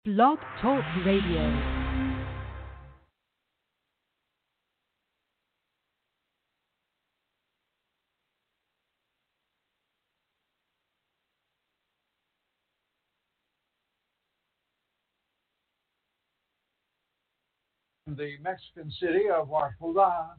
Blog Talk Radio. The Mexican city of Oaxaca.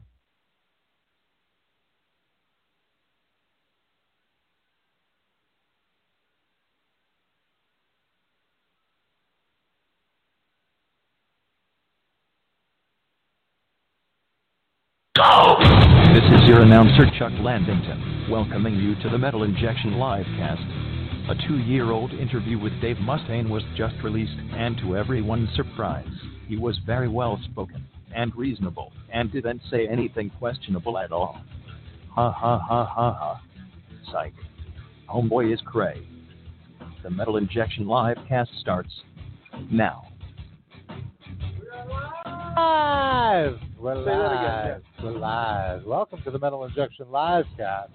Go! This is your announcer, Chuck Landington, welcoming you to the Metal Injection Livecast. A 2-year-old interview with Dave Mustaine was just released, and to everyone's surprise, he was very well-spoken and reasonable, and didn't say anything questionable at all. Ha ha ha ha ha. Psych. Homeboy is cray. The Metal Injection Livecast starts now. Live! We're live. We're live. Welcome to the Metal Injection Livecast.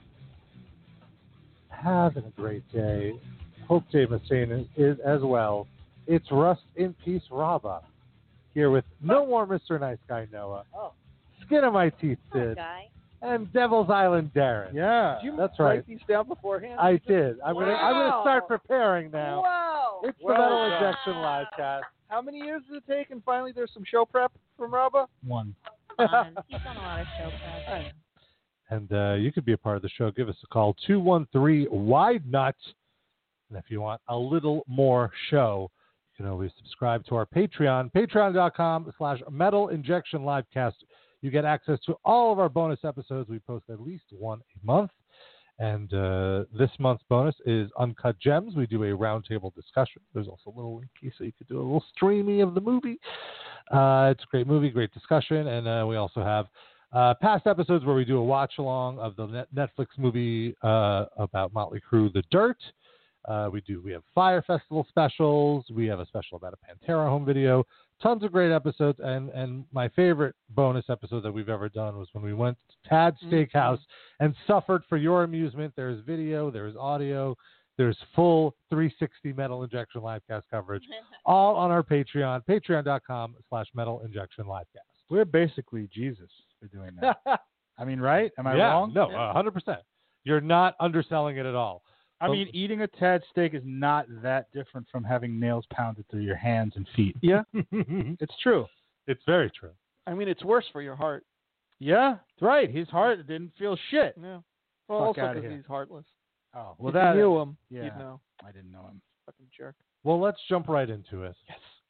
Having a great day. Hope Dave Mustaine is as well. It's Rust in Peace Raba here with no more Mr. Nice Guy Noah. Skin of my teeth Sid. And Devil's Island Darren. Yeah, did you that's right. Write these down beforehand? I did. I'm gonna start preparing now. Wow! It's the Metal Injection Livecast. How many years did it take? And finally, there's some show prep from Raba. 1. He's done a lot of show prep. And you could be a part of the show. Give us a call, 213-WIDE-NUT. And if you want a little more show, you can always subscribe to our Patreon, patreon.com/Metal Injection Livecast. You get access to all of our bonus episodes. We post at least one a month. And this month's bonus is Uncut Gems. We do a roundtable discussion. There's also a little linky, so you could do a little streamy of the movie. It's a great movie, great discussion. And we also have past episodes where we do a watch-along of the Netflix movie about Motley Crue, The Dirt. We have Fire Festival specials. We have a special about a Pantera home video. Tons of great episodes. And my favorite bonus episode that we've ever done was when we went to Tad's Steakhouse and suffered for your amusement. There's video, there's audio, there's full 360 Metal Injection Livecast coverage, all on our Patreon, patreon.com/Metal Injection Livecast. We're basically Jesus for doing that. I mean, right? Am I wrong? No, 100%. You're not underselling it at all. I mean, eating a Tad steak is not that different from having nails pounded through your hands and feet. Yeah, it's true. It's very true. I mean, it's worse for your heart. Yeah, that's right. His heart didn't feel shit. Yeah. Well, also because he's heartless. Oh, well, if you knew him, yeah, you'd know. I didn't know him. Fucking jerk. Well, let's jump right into it.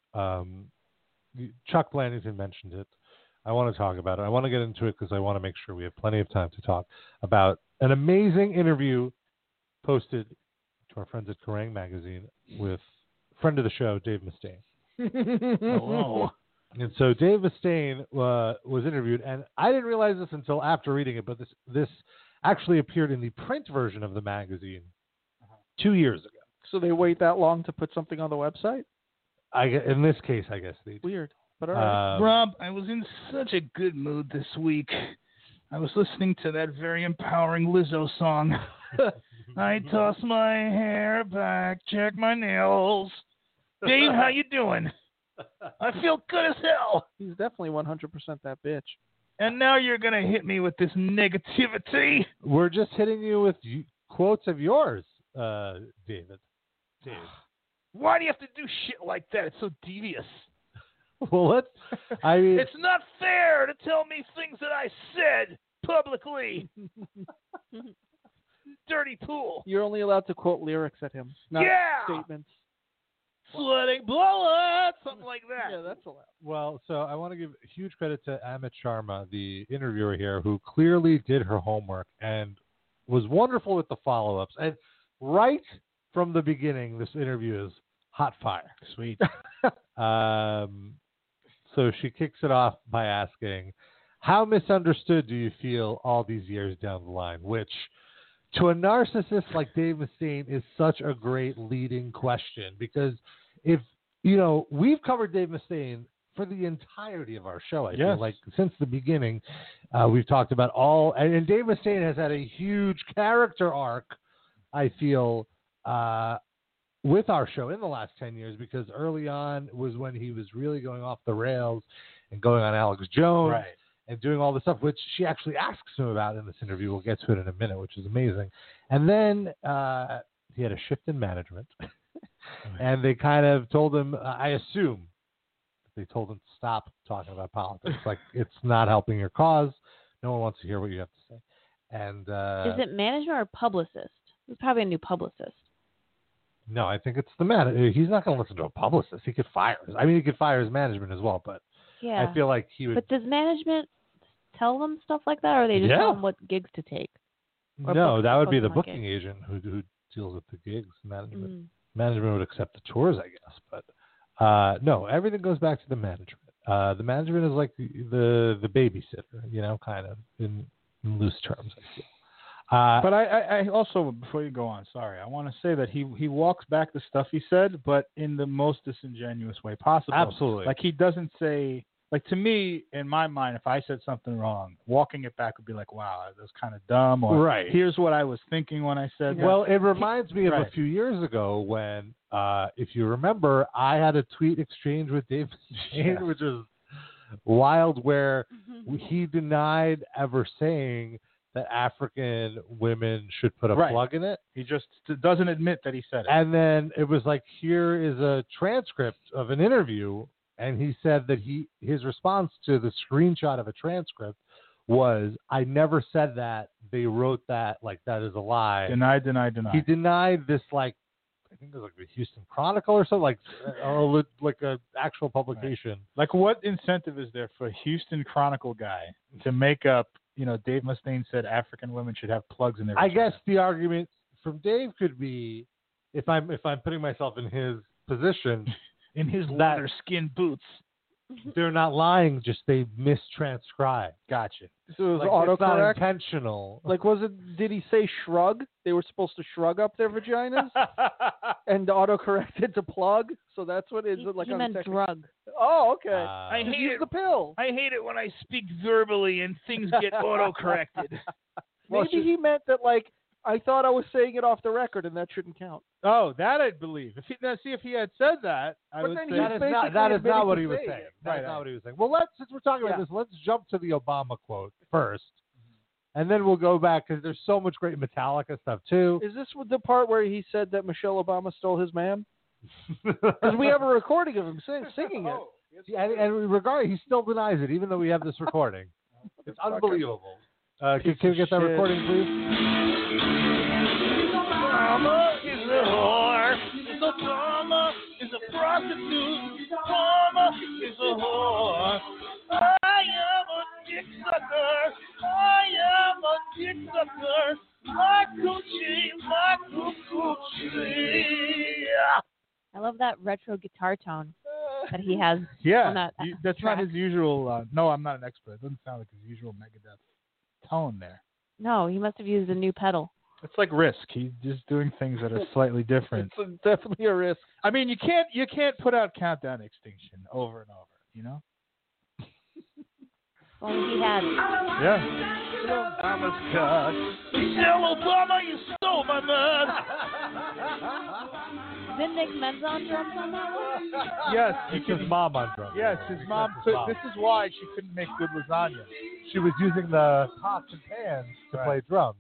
Yes. Chuck Blandington mentioned it. I want to talk about it. I want to get into it because I want to make sure we have plenty of time to talk about an amazing interview posted to our friends at Kerrang! Magazine with friend of the show, Dave Mustaine. Hello. And so Dave Mustaine was interviewed, and I didn't realize this until after reading it, but this actually appeared in the print version of the magazine 2 years ago. So they wait that long to put something on the website? In this case, I guess they weird, but all right. Rob, I was in such a good mood this week. I was listening to that very empowering Lizzo song. I toss my hair back, check my nails. Dave, how you doing? I feel good as hell. He's definitely 100% that bitch. And now you're going to hit me with this negativity? We're just hitting you with quotes of yours, David. Dave. Why do you have to do shit like that? It's so devious. Well, it's not fair to tell me things that I said publicly. Dirty pool. You're only allowed to quote lyrics at him, not statements. Sledding bullets, something like that. Yeah, that's allowed. Well, so I want to give huge credit to Amit Sharma, the interviewer here, who clearly did her homework and was wonderful with the follow-ups. And right from the beginning, this interview is hot fire. Sweet. So she kicks it off by asking, how misunderstood do you feel all these years down the line? Which, to a narcissist like Dave Mustaine, is such a great leading question, because if, we've covered Dave Mustaine for the entirety of our show. I feel like since the beginning, we've talked about and Dave Mustaine has had a huge character arc, I feel, with our show in the last 10 years, because early on was when he was really going off the rails and going on Alex Jones and doing all this stuff, which she actually asks him about in this interview. We'll get to it in a minute, which is amazing. And then he had a shift in management, and they kind of told him, I assume, they told him to stop talking about politics. Like, it's not helping your cause. No one wants to hear what you have to say. And is it management or publicist? It's probably a new publicist. No, I think it's the man. He's not going to listen to a publicist. He could fire. He could fire his management as well. But yeah, I feel like he would. But does management tell them stuff like that, or they just tell them what gigs to take? No, that would be the booking agent who deals with the gigs. Management would accept the tours, I guess. But no, everything goes back to the management. The management is like the babysitter, kind of in loose terms, I feel. But I also, before you go on, sorry, I want to say that he walks back the stuff he said, but in the most disingenuous way possible. Absolutely. Like, he doesn't say, like, to me, in my mind, if I said something wrong, walking it back would be like, wow, that was kind of dumb, or here's what I was thinking when I said that. Well, it reminds me of a few years ago when, if you remember, I had a tweet exchange with Dave Mustaine, which was wild, where he denied ever saying that African women should put a plug in it. He just doesn't admit that he said it. And then it was like, here is a transcript of an interview, and he said that his response to the screenshot of a transcript was, I never said that. They wrote that, like, that is a lie. Deny. He denied this, like, I think it was like the Houston Chronicle or something, like a actual publication. Right. Like, what incentive is there for a Houston Chronicle guy to make up, Dave Mustaine said African women should have plugs in their vagina? I guess the argument from Dave could be, if I'm putting myself in his position, in his leather skin boots, they're not lying, just they mistranscribe. Gotcha. So it was Like, autocorrect? it's not intentional. Like, did he say shrug? They were supposed to shrug up their vaginas and autocorrected to plug? So that's what it is. Like, he meant drug. Oh, okay. I Just hate use the pill. I hate it when I speak verbally and things get autocorrected. Maybe he meant that, like, I thought I was saying it off the record, and that shouldn't count. Oh, that I believe. If he had said that, I would say that is not what he was saying. That's not what he was saying. Well, since we're talking about this, let's jump to the Obama quote first, and then we'll go back, because there's so much great Metallica stuff too. Is this the part where he said that Michelle Obama stole his man? Because we have a recording of him singing it. And regardless, he still denies it, even though we have this recording. It's unbelievable. Can we get that recording, please? Obama is a whore. Obama is a prostitute. Obama is a whore. I am a dick sucker. I am a dick sucker. My coochie. I love that retro guitar tone that he has. Yeah, on that's track. not his usual. No, I'm not an expert. It doesn't sound like his usual Megadeth tone there. No, he must have used a new pedal. It's like Risk. He's just doing things that are slightly different. It's definitely a risk. I mean, you can't put out Countdown to Extinction over and over. Well, he had. Yeah. Obama's cut. Michelle Obama, you stole my man. Didn't Nick Menza on drums on that one? Yes, It's his mom on drums. Yes, his mom. This is why she couldn't make good lasagna. She was using the pots and pans to play drums.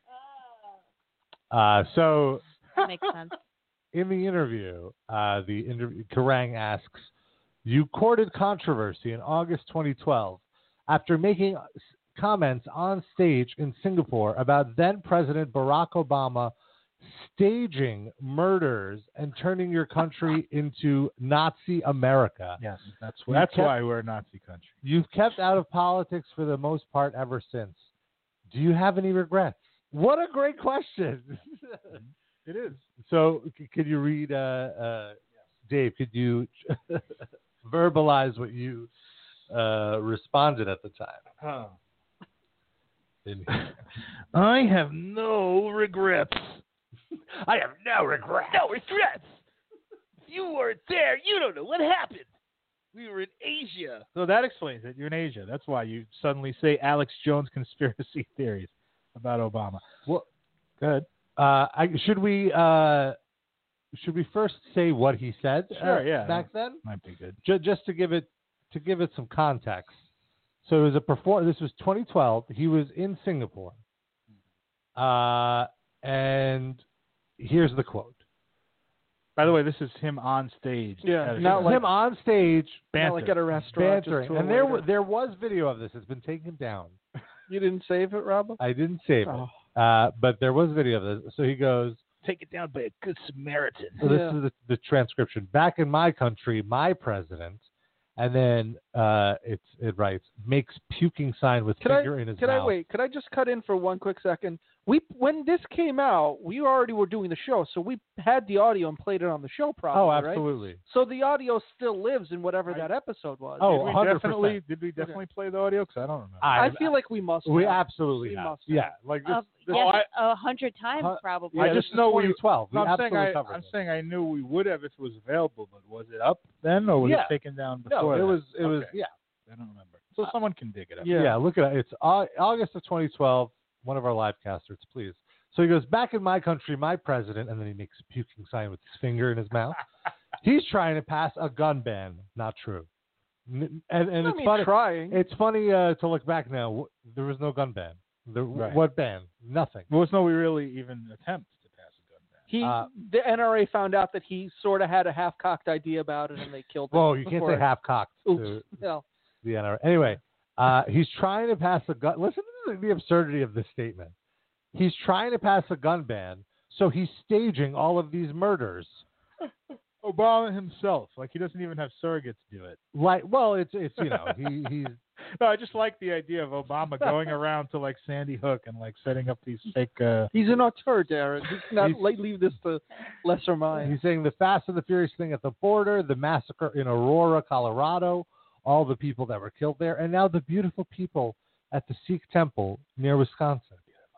So That makes sense. in the interview, Kerrang asks, you courted controversy in August 2012 after making comments on stage in Singapore about then-President Barack Obama staging murders and turning your country into Nazi America. Yes, that's why we're a Nazi country. You've kept out of politics for the most part ever since. Do you have any regrets? What a great question. It is. So, could you read, Dave, could you verbalize what you responded at the time? I have no regrets. I have no regrets. No regrets. If you weren't there, you don't know what happened. We were in Asia. So that explains it. You're in Asia. That's why you suddenly say Alex Jones conspiracy theories about Obama. Well, go ahead. Should we should we first say what he said? Sure, yeah. Back then, Might be good. just to give it some context. So it was This was 2012. He was in Singapore, and here's the quote. By the way, this is him on stage. Yeah, Not like him on stage, not like at a restaurant. bantering. Just to a And waiter. there was video of this. It's been taken down. You didn't save it, Rob? I didn't save Oh. it, but there was video of this. So he goes. Take it down by a good Samaritan. So this is the transcription. Back in my country, my president, and then it writes, makes puking sign with finger in his mouth. Could I just cut in for one quick second? When this came out, we already were doing the show, so we had the audio and played it on the show probably, Oh, right? absolutely. So the audio still lives in whatever that episode was. Oh, Did we 100%. definitely play the audio? Because I don't remember. I feel like we must We have. absolutely We have. must have. Yeah, like this. Yes, 100 times probably. I just know we- 2012. No, We I'm saying absolutely covered I'm it. saying I knew we would have if it was available, but was it up then or was Yeah. it taken down No, before? it that? was. Okay. Yeah. I don't remember. So someone can dig it up. Yeah. Look at it. It's August of 2012. One of our live casters, please. So he goes, back in my country, my president, and then he makes a puking sign with his finger in his mouth. He's trying to pass a gun ban. Not true. And it's funny. Trying. It's funny to look back now. There was no gun ban. Right. What ban? Nothing. There was no really even attempt to pass a gun ban. The NRA found out that he sort of had a half-cocked idea about it, and they killed him. Whoa, you can't say half-cocked. Oops. No. The NRA. Anyway, he's trying to pass a gun. Listen to the absurdity of this statement. He's trying to pass a gun ban, so he's staging all of these murders. Obama himself, like he doesn't even have surrogates do it. Like, well, it's he's. No, I just like the idea of Obama going around to like Sandy Hook and like setting up these fake. He's an auteur, Darren. He cannot leave this to lesser minds. He's saying the Fast and the Furious thing at the border, the massacre in Aurora, Colorado, all the people that were killed there, and now the beautiful people at the Sikh temple near Wisconsin.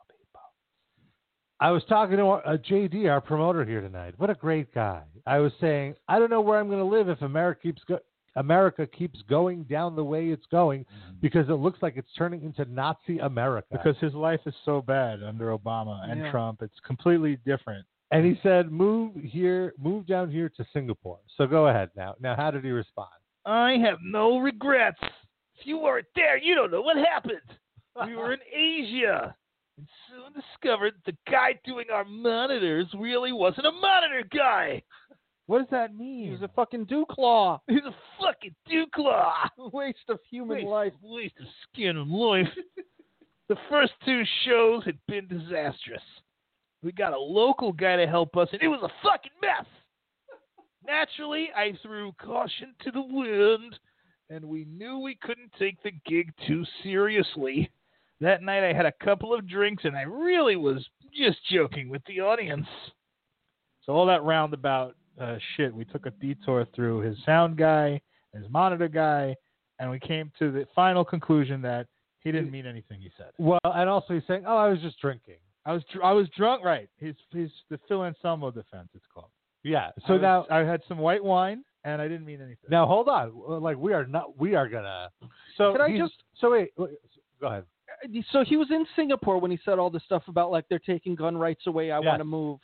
I was talking to JD, our promoter here tonight. What a great guy. I was saying, I don't know where I'm going to live if America keeps going down the way it's going, because it looks like it's turning into Nazi America. Because his life is so bad under Obama and Trump. It's completely different. And he said, move down here to Singapore. So go ahead now. Now, how did he respond? I have no regrets. If you weren't there, you don't know what happened. We were in Asia and soon discovered the guy doing our monitors really wasn't a monitor guy. What does that mean? He's a fucking dewclaw. He's a fucking dewclaw. Waste of human life. Waste of skin and life. The first two shows had been disastrous. We got a local guy to help us, and it was a fucking mess. Naturally, I threw caution to the wind, and we knew we couldn't take the gig too seriously. That night I had a couple of drinks, and I really was just joking with the audience. So all that roundabout shit, we took a detour through his sound guy, his monitor guy, and we came to the final conclusion that he didn't mean anything he said. Well, and also he's saying, I was just drinking. I was drunk, right? He's the Phil Anselmo defense, it's called. Yeah. So I had some white wine, and I didn't mean anything. Now hold on. Like we are gonna. So Can I just? So wait. Go ahead. So he was in Singapore when he said all this stuff about like they're taking gun rights away. I want to move.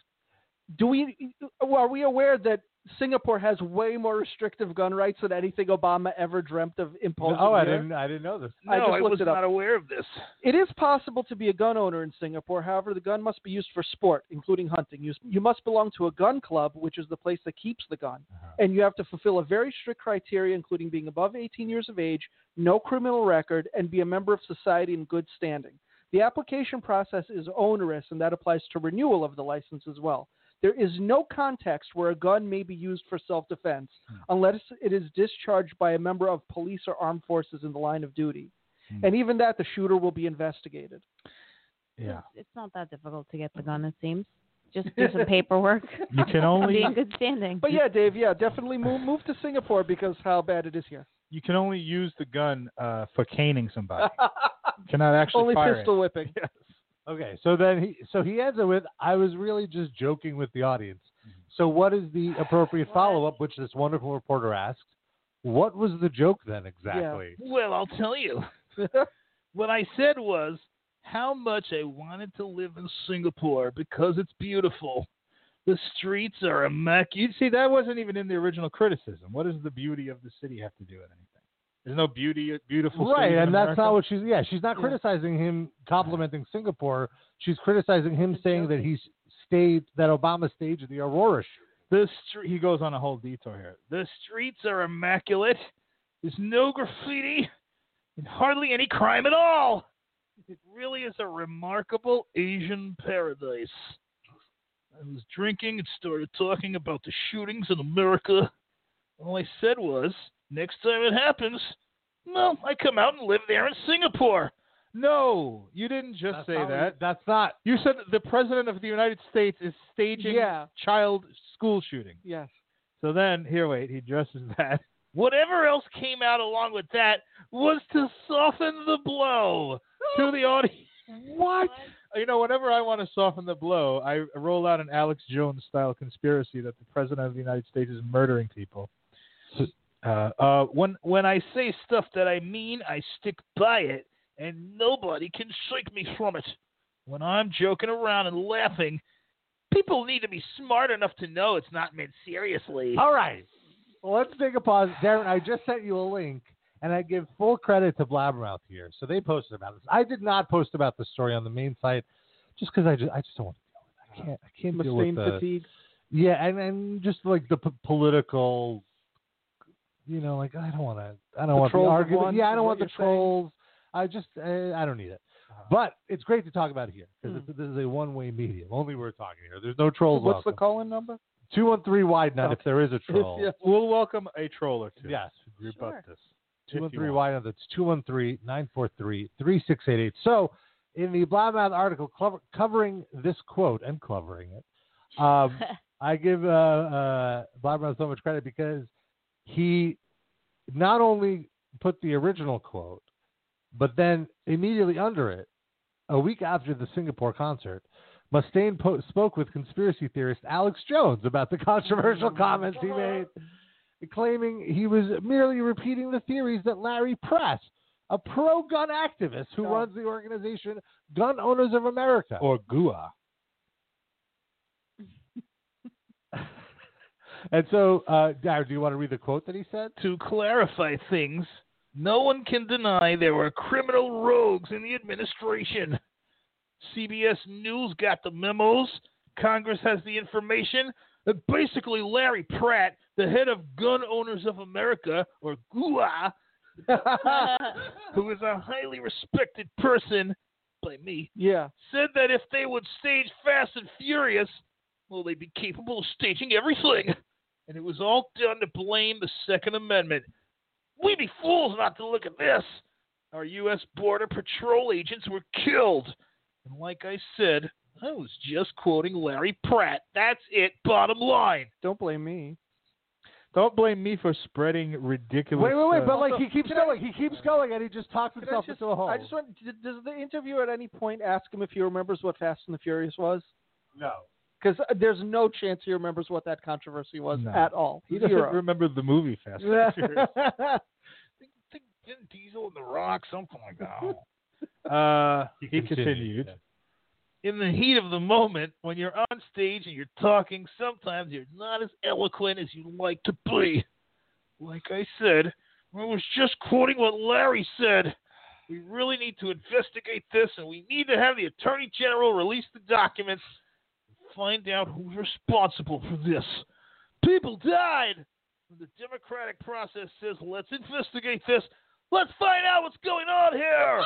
Are we aware that Singapore has way more restrictive gun rights than anything Obama ever dreamt of imposing? Oh, I here? didn't know this. No, I was not aware of this. It is possible to be a gun owner in Singapore. However, the gun must be used for sport, including hunting. You must belong to a gun club, which is the place that keeps the gun. And you have to fulfill a very strict criteria, including being above 18 years of age, no criminal record, and be a member of society in good standing. The application process is onerous, and that applies to renewal of the license as well. There is no context where a gun may be used for self-defense unless it is discharged by a member of police or armed forces in the line of duty. And even that, the shooter will be investigated. Yeah. It's not that difficult to get the gun, it seems. Just do some paperwork. You can only be in good standing. But yeah, Dave, definitely move to Singapore because how bad it is here. You can only use the gun for caning somebody. You cannot actually only fire pistol it. whipping. Yes. Okay, so then he ends it with, I was really just joking with the audience. So what is the appropriate follow-up, which this wonderful reporter asked? What was the joke then exactly? Yeah. Well, I'll tell you. What I said was how much I wanted to live in Singapore because it's beautiful. The streets are immaculate. You see, that wasn't even in the original criticism. What does the beauty of the city have to do with anything? There's no beautiful Right, cities in and that's America? not what she's not criticizing him complimenting Singapore. She's criticizing him saying that that Obama staged the Aurora shoot. He goes on a whole detour here. The streets are immaculate. There's no graffiti and hardly any crime at all. It really is a remarkable Asian paradise. I was drinking and started talking about the shootings in America. All I said was, next time it happens, well, I come out and live there in Singapore. No, you didn't just say that. That's not. You said the president of the United States is staging child school shootings. Yes. So then, he addresses that. Whatever else came out along with that was to soften the blow to the audience. What? You know, whenever I want to soften the blow, I roll out an Alex Jones-style conspiracy that the president of the United States is murdering people. When I say stuff that I mean, I stick by it, and nobody can shake me from it. When I'm joking around and laughing, people need to be smart enough to know it's not meant seriously. All right. Well, let's take a pause. Darren, I just sent you a link, and I give full credit to Blabbermouth here. So they posted about this. I did not post about the story on the main site just because I just don't want to deal with it. I can't deal with the fatigue. Yeah, and just like the political, I don't want the argument. I don't want the trolls. I don't need it. But it's great to talk about it here because this is a one-way medium. Only we're talking here. There's no trolls. What's the call-in number? 213 wide nut if there is a troll. Yes. We'll welcome a troll or two. Yes. Rebut this. 213 wide nut. That's 213-943-3688. So in the Blabbermouth article covering this quote and covering it, I give Blabbermouth so much credit because he not only put the original quote, but then immediately under it, a week after the Singapore concert, Mustaine spoke with conspiracy theorist Alex Jones about the controversial comments he made, claiming he was merely repeating the theories that Larry Press, a pro-gun activist who runs the organization Gun Owners of America, or GUA. And so, Darren, do you want to read the quote that he said? To clarify things, no one can deny there were criminal rogues in the administration. CBS News got the memos. Congress has the information. Basically, Larry Pratt, the head of Gun Owners of America, or GUA, who is a highly respected person by me, said that if they would stage Fast and Furious, well, they'd be capable of staging everything. And it was all done to blame the Second Amendment. We'd be fools not to look at this. Our U.S. Border Patrol agents were killed. And like I said, I was just quoting Larry Pratt. That's it, bottom line. Don't blame me. Don't blame me for spreading ridiculous... Wait, but like he keeps going. He keeps going, and he just talks himself into a hole. I just want... Does the interviewer at any point ask him if he remembers what Fast and the Furious was? No. Because there's no chance he remembers what that controversy was at all. He doesn't remember the movie Fast and Furious. Think Vin Diesel and The Rock, something like that. He continued. In the heat of the moment, when you're on stage and you're talking, sometimes you're not as eloquent as you'd like to be. Like I said, I was just quoting what Larry said. We really need to investigate this, and we need to have the Attorney General release the documents and find out who's responsible for this. People died. The democratic process says, let's investigate this. Let's find out what's going on here.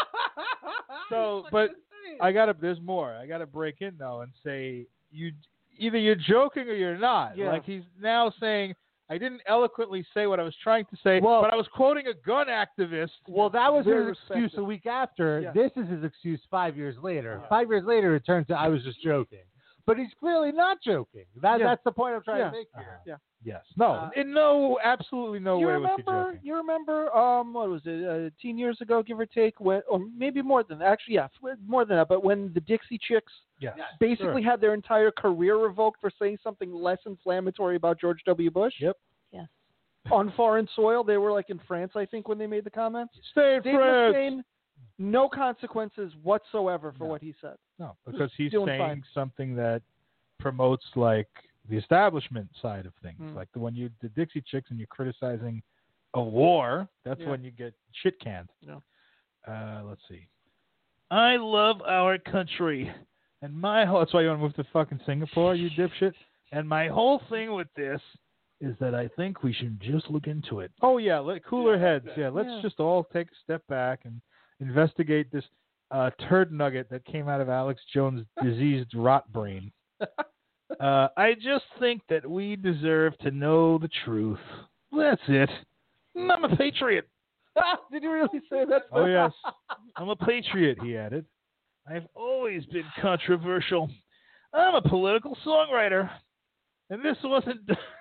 But there's more. I gotta break in though and say either you're joking or you're not. Yeah. Like he's now saying I didn't eloquently say what I was trying to say, but I was quoting a gun activist. Well, that was Very his excuse a week after. Yeah. This is his excuse 5 years later. Yeah. 5 years later, it turns out I was just joking. But he's clearly not joking. That's the point I'm trying to make here. Yeah. Yes. No. Absolutely no way was he joking. You remember, what was it, 10 years ago, give or take, or maybe more than that. Actually, more than that. But when the Dixie Chicks basically had their entire career revoked for saying something less inflammatory about George W. Bush. Yep. Yes. On foreign soil, they were like in France, I think, when they made the comments. Stay in France. Mustaine, no consequences whatsoever for what he said. No, because he's doing saying fine. something that promotes like the establishment side of things, like when you the Dixie Chicks and you're criticizing a war, that's when you get shit canned. Yeah. Let's see. I love our country, and that's why you want to move to fucking Singapore, you dipshit. And my whole thing with this is that I think we should just look into it. Oh yeah, cooler heads. Yeah, let's just all take a step back and investigate this turd nugget that came out of Alex Jones' diseased rot brain. I just think that we deserve to know the truth. That's it. I'm a patriot. Did you really say that? Oh, yes. I'm a patriot, he added. I've always been controversial. I'm a political songwriter. And this wasn't...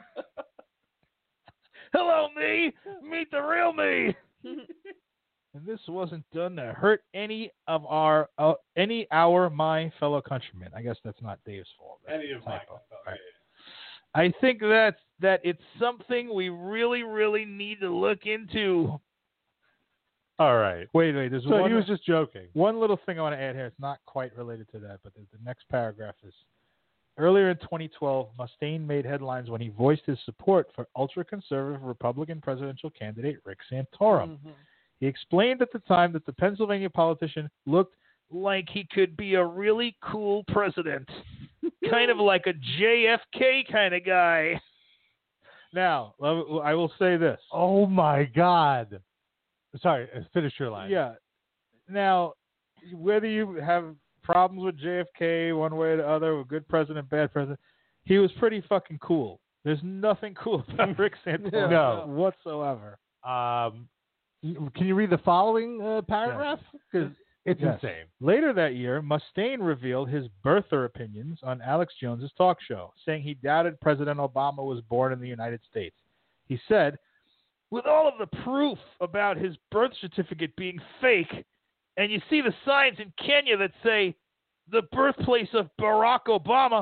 Hello, me. Meet the real me. And this wasn't done to hurt any of my fellow countrymen. I guess that's not Dave's fault. Any of my right. I think that it's something we really, really need to look into. All right. Wait. There's So one, he was just joking. One little thing I want to add here. It's not quite related to that, but the next paragraph is, earlier in 2012, Mustaine made headlines when he voiced his support for ultra-conservative Republican presidential candidate Rick Santorum. Mm-hmm. He explained at the time that the Pennsylvania politician looked like he could be a really cool president, kind of like a JFK kind of guy. Now, I will say this. Oh, my God. Sorry, finish your line. Yeah. Now, whether you have problems with JFK one way or the other, with good president, bad president, he was pretty fucking cool. There's nothing cool about Rick Santorum whatsoever. Can you read the following paragraph? Because it's insane. Later that year, Mustaine revealed his birther opinions on Alex Jones's talk show, saying he doubted President Obama was born in the United States. He said, with all of the proof about his birth certificate being fake, and you see the signs in Kenya that say, the birthplace of Barack Obama,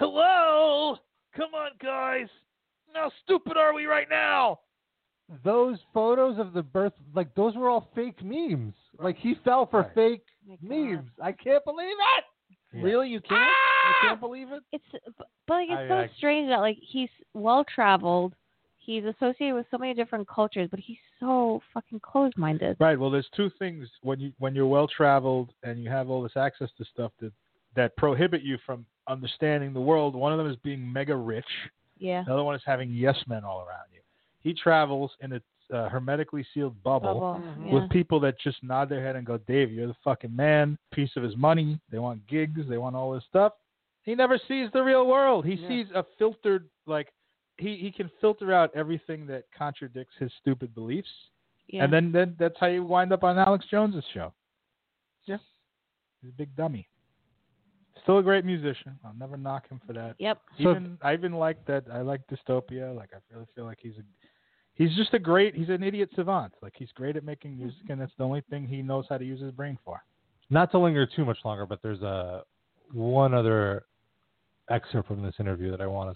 hello? Come on, guys. How stupid are we right now? Those photos of the birth, like, those were all fake memes. Like, he fell for fake memes. I can't believe it. Yeah. Really? You can't? You can't believe it? It's so strange that, like, he's well-traveled. He's associated with so many different cultures, but he's so fucking closed-minded. Right. Well, there's two things when you're well-traveled and you have all this access to stuff that prohibit you from understanding the world. One of them is being mega rich. Yeah. The other one is having yes men all around you. He travels in a hermetically sealed bubble with people that just nod their head and go, Dave, you're the fucking man. Piece of his money. They want gigs. They want all this stuff. He never sees the real world. He sees a filtered, like, he can filter out everything that contradicts his stupid beliefs. Yeah. And then that's how you wind up on Alex Jones's show. Yeah. He's a big dummy. Still a great musician. I'll never knock him for that. Yep. I even like that. I like Dystopia. Like, I really feel like he's just he's an idiot savant. Like, he's great at making music, and that's the only thing he knows how to use his brain for. Not to linger too much longer, but there's one other excerpt from this interview that I wanted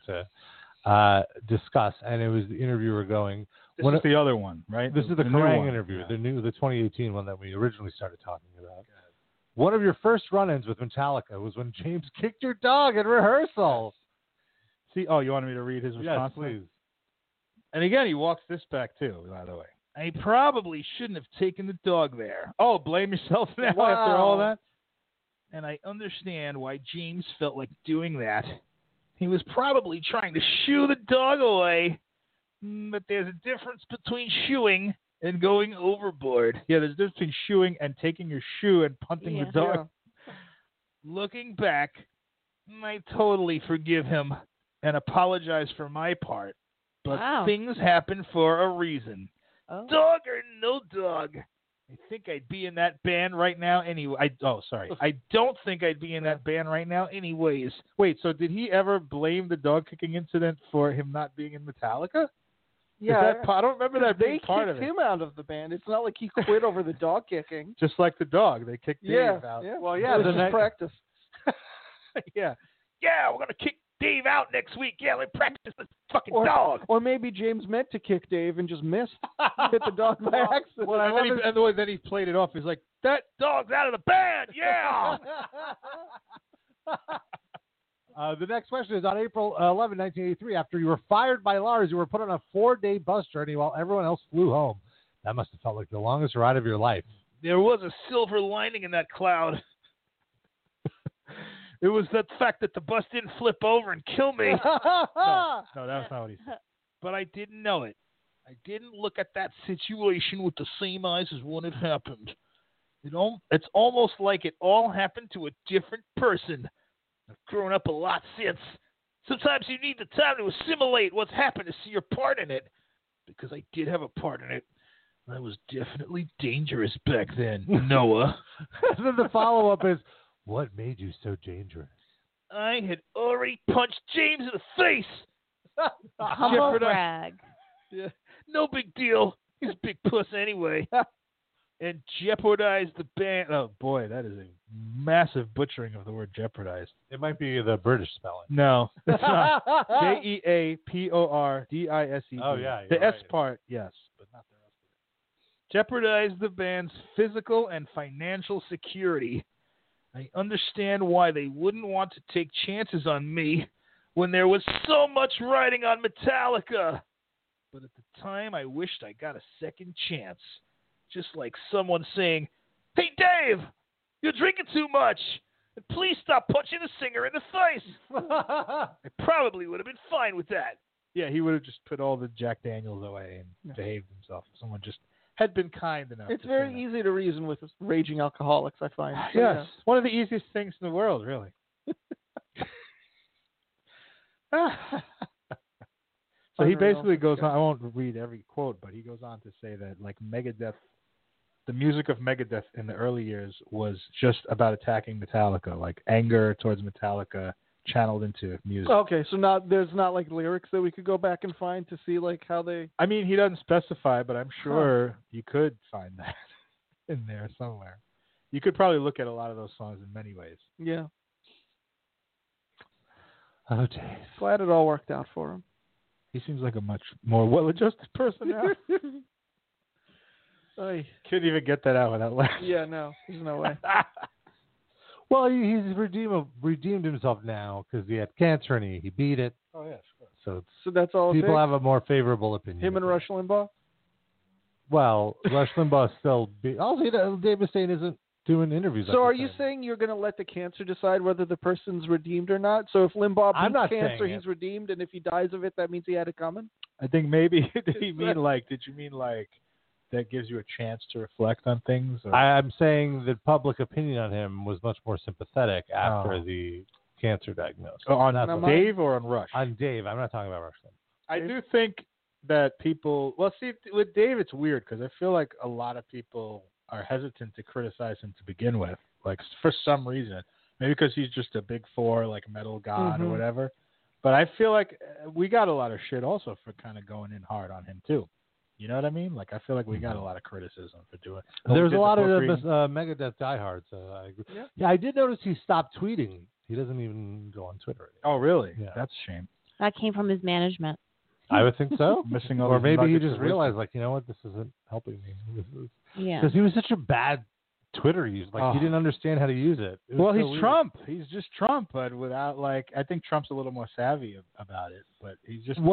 to discuss, and it was the interviewer going. This is the other one, right? This is the Kerrang interview, the 2018 one that we originally started talking about. One of your first run-ins with Metallica was when James kicked your dog at rehearsal. See, you wanted me to read his response? Yes, please. And again, he walks this back too, by the way. I probably shouldn't have taken the dog there. Oh, blame yourself now after all that? And I understand why James felt like doing that. He was probably trying to shoo the dog away. But there's a difference between shooing and going overboard. Yeah, there's a difference between shooing and taking your shoe and punting the dog. Yeah. Looking back, I totally forgive him and apologize for my part. But things happen for a reason. Oh. Dog or no dog. I think I'd be in that band right now anyway. I don't think I'd be in that band right now anyways. Wait, so did he ever blame the dog kicking incident for him not being in Metallica? Yeah. I don't remember that being part of it. They kicked him out of the band. It's not like he quit over the dog kicking. Just like the dog. They kicked Dave out. Yeah. Well, yeah, this is practice. Yeah, we're going to kick Dave out next week. Yeah, let's practice the fucking dog. Or maybe James meant to kick Dave and just missed. Hit the dog by accident. Well, then he played it off. He's like, that dog's out of the band. Yeah. The next question is on April 11, 1983. After you were fired by Lars, you were put on a 4-day bus journey while everyone else flew home. That must have felt like the longest ride of your life. There was a silver lining in that cloud. It was the fact that the bus didn't flip over and kill me. No, that's not what he said. But I didn't know it. I didn't look at that situation with the same eyes as when it happened. It's almost like it all happened to a different person. I've grown up a lot since. Sometimes you need the time to assimilate what's happened to see your part in it. Because I did have a part in it. I was definitely dangerous back then, Noah. And then the follow-up is, what made you so dangerous? I had already punched James in the face. Humble brag. Yeah, no big deal. He's a big puss anyway. And jeopardized the band. Oh, boy, that is a massive butchering of the word jeopardized. It might be the British spelling. No, it's not. Jeapordise. Oh, yeah. The S right. part, yes, but not the rest of it. Jeopardized the band's physical and financial security. I understand why they wouldn't want to take chances on me when there was so much riding on Metallica. But at the time, I wished I got a second chance. Just like someone saying, "Hey, Dave, you're drinking too much. And please stop punching the singer in the face." I probably would have been fine with that. Yeah, he would have just put all the Jack Daniels away and behaved himself. Someone just had been kind enough. It's very easy to reason with raging alcoholics, I find. So, yes, one of the easiest things in the world, really. So he basically goes on, I won't read every quote, but he goes on to say that like Megadeth, the music of Megadeth in the early years was just about attacking Metallica, like anger towards Metallica channeled into music. Okay, so there's not like lyrics that we could go back and find to see like how they... I mean, he doesn't specify, but I'm sure you could find that in there somewhere. You could probably look at a lot of those songs in many ways. Yeah. Oh, Dave. Glad it all worked out for him. He seems like a much more well-adjusted person now. Couldn't even get that out without laughing. Yeah, no. There's no way. Well, he's redeemed himself now because he had cancer and he beat it. Oh, yeah, sure. So that's all people have a more favorable opinion. Him and Rush Limbaugh? Well, Rush Limbaugh still... Also, Dave Mustaine isn't doing interviews. So are you saying you're going to let the cancer decide whether the person's redeemed or not? So if Limbaugh beats cancer, he's redeemed, and if he dies of it, that means he had it coming? I think maybe... did you mean like that gives you a chance to reflect on things? Or? I'm saying that public opinion on him was much more sympathetic after the cancer diagnosis. Oh, on Dave or on Rush? On Dave. I'm not talking about Rush. I do think that people... Well, see, with Dave, it's weird because I feel like a lot of people are hesitant to criticize him to begin with, like for some reason. Maybe because he's just a big four, like metal god or whatever. But I feel like we got a lot of shit also for kind of going in hard on him too. You know what I mean? Like I feel like we got a lot of criticism for doing. There's a lot of Megadeth diehards. I agree. Yeah, I did notice he stopped tweeting. He doesn't even go on Twitter anymore. Oh, really? Yeah. That's a shame. That came from his management. I would think so. Missing all or maybe he nuggets just of realized, like, you know what, this isn't helping me. Yeah. Because he was such a bad Twitter user. Like, he didn't understand how to use it. Well, he's Trump. He's just Trump, but without, like, I think Trump's a little more savvy about it. But he's just,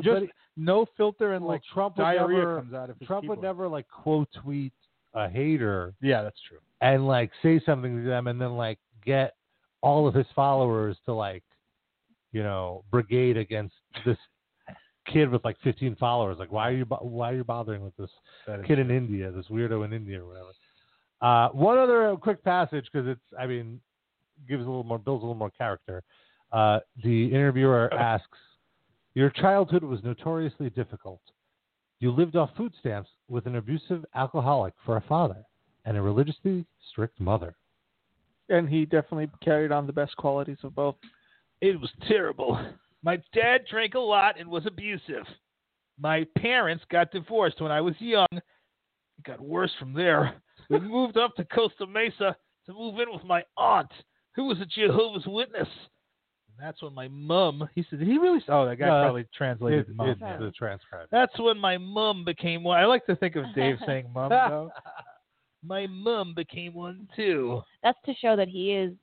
no filter and, like, Trump diarrhea comes out of his Trump keyboard. would never, like, quote tweet a hater. Yeah, that's true. And, like, say something to them and then, like, get all of his followers to, like, you know, brigade against this kid with like 15 followers. Like, why are you bothering with this kid in India, this weirdo in India or whatever? One other quick passage because it's, I mean, builds a little more character. The interviewer asks, "Your childhood was notoriously difficult. You lived off food stamps with an abusive alcoholic for a father and a religiously strict mother." And he definitely carried on the best qualities of both. It was terrible. My dad drank a lot and was abusive. My parents got divorced when I was young. It got worse from there. We moved up to Costa Mesa to move in with my aunt, who was a Jehovah's Witness. And that's when my mom, he said, did he really? Oh, that guy probably translated mom. It's the transcribe. That's when my mom became one. I like to think of Dave saying mom, though. My mom became one, too. That's to show that he is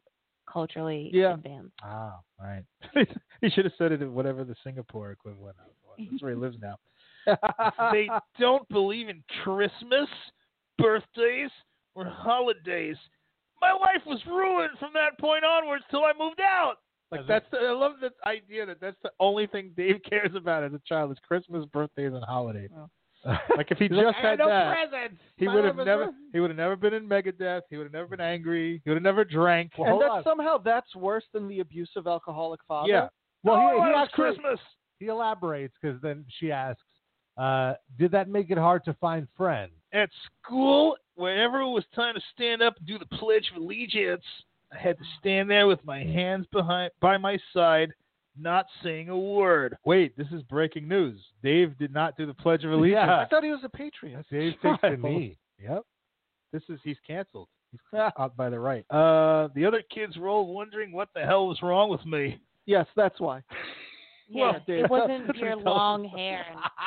culturally Yeah. advanced. Oh, right. He should have said it in whatever the Singapore equivalent was. That's where he lives now. They don't believe in Christmas, birthdays, or holidays. My life was ruined from that point onwards till I moved out. Like I love the idea that that's the only thing Dave cares about as a child is Christmas, birthdays, and holidays. Oh. Like if he He's just like, I had got no that, presents. he would have never been in Megadeth. He would have never been angry. He would have never drank. And that's worse than the abusive alcoholic father. Yeah. Well, he loves actually Christmas. he elaborates because then she asks, "Did that make it hard to find friends?" At school, whenever it was time to stand up and do the Pledge of Allegiance, I had to stand there with my hands by my side, not saying a word. Wait, this is breaking news. Dave did not do the Pledge of Allegiance. Yeah. I thought he was a patriot. Dave takes the knee. Yep. He's canceled. He's out by the right. The other kids were all wondering what the hell was wrong with me. Yes, that's why. Yeah, Dave. it wasn't your long hair.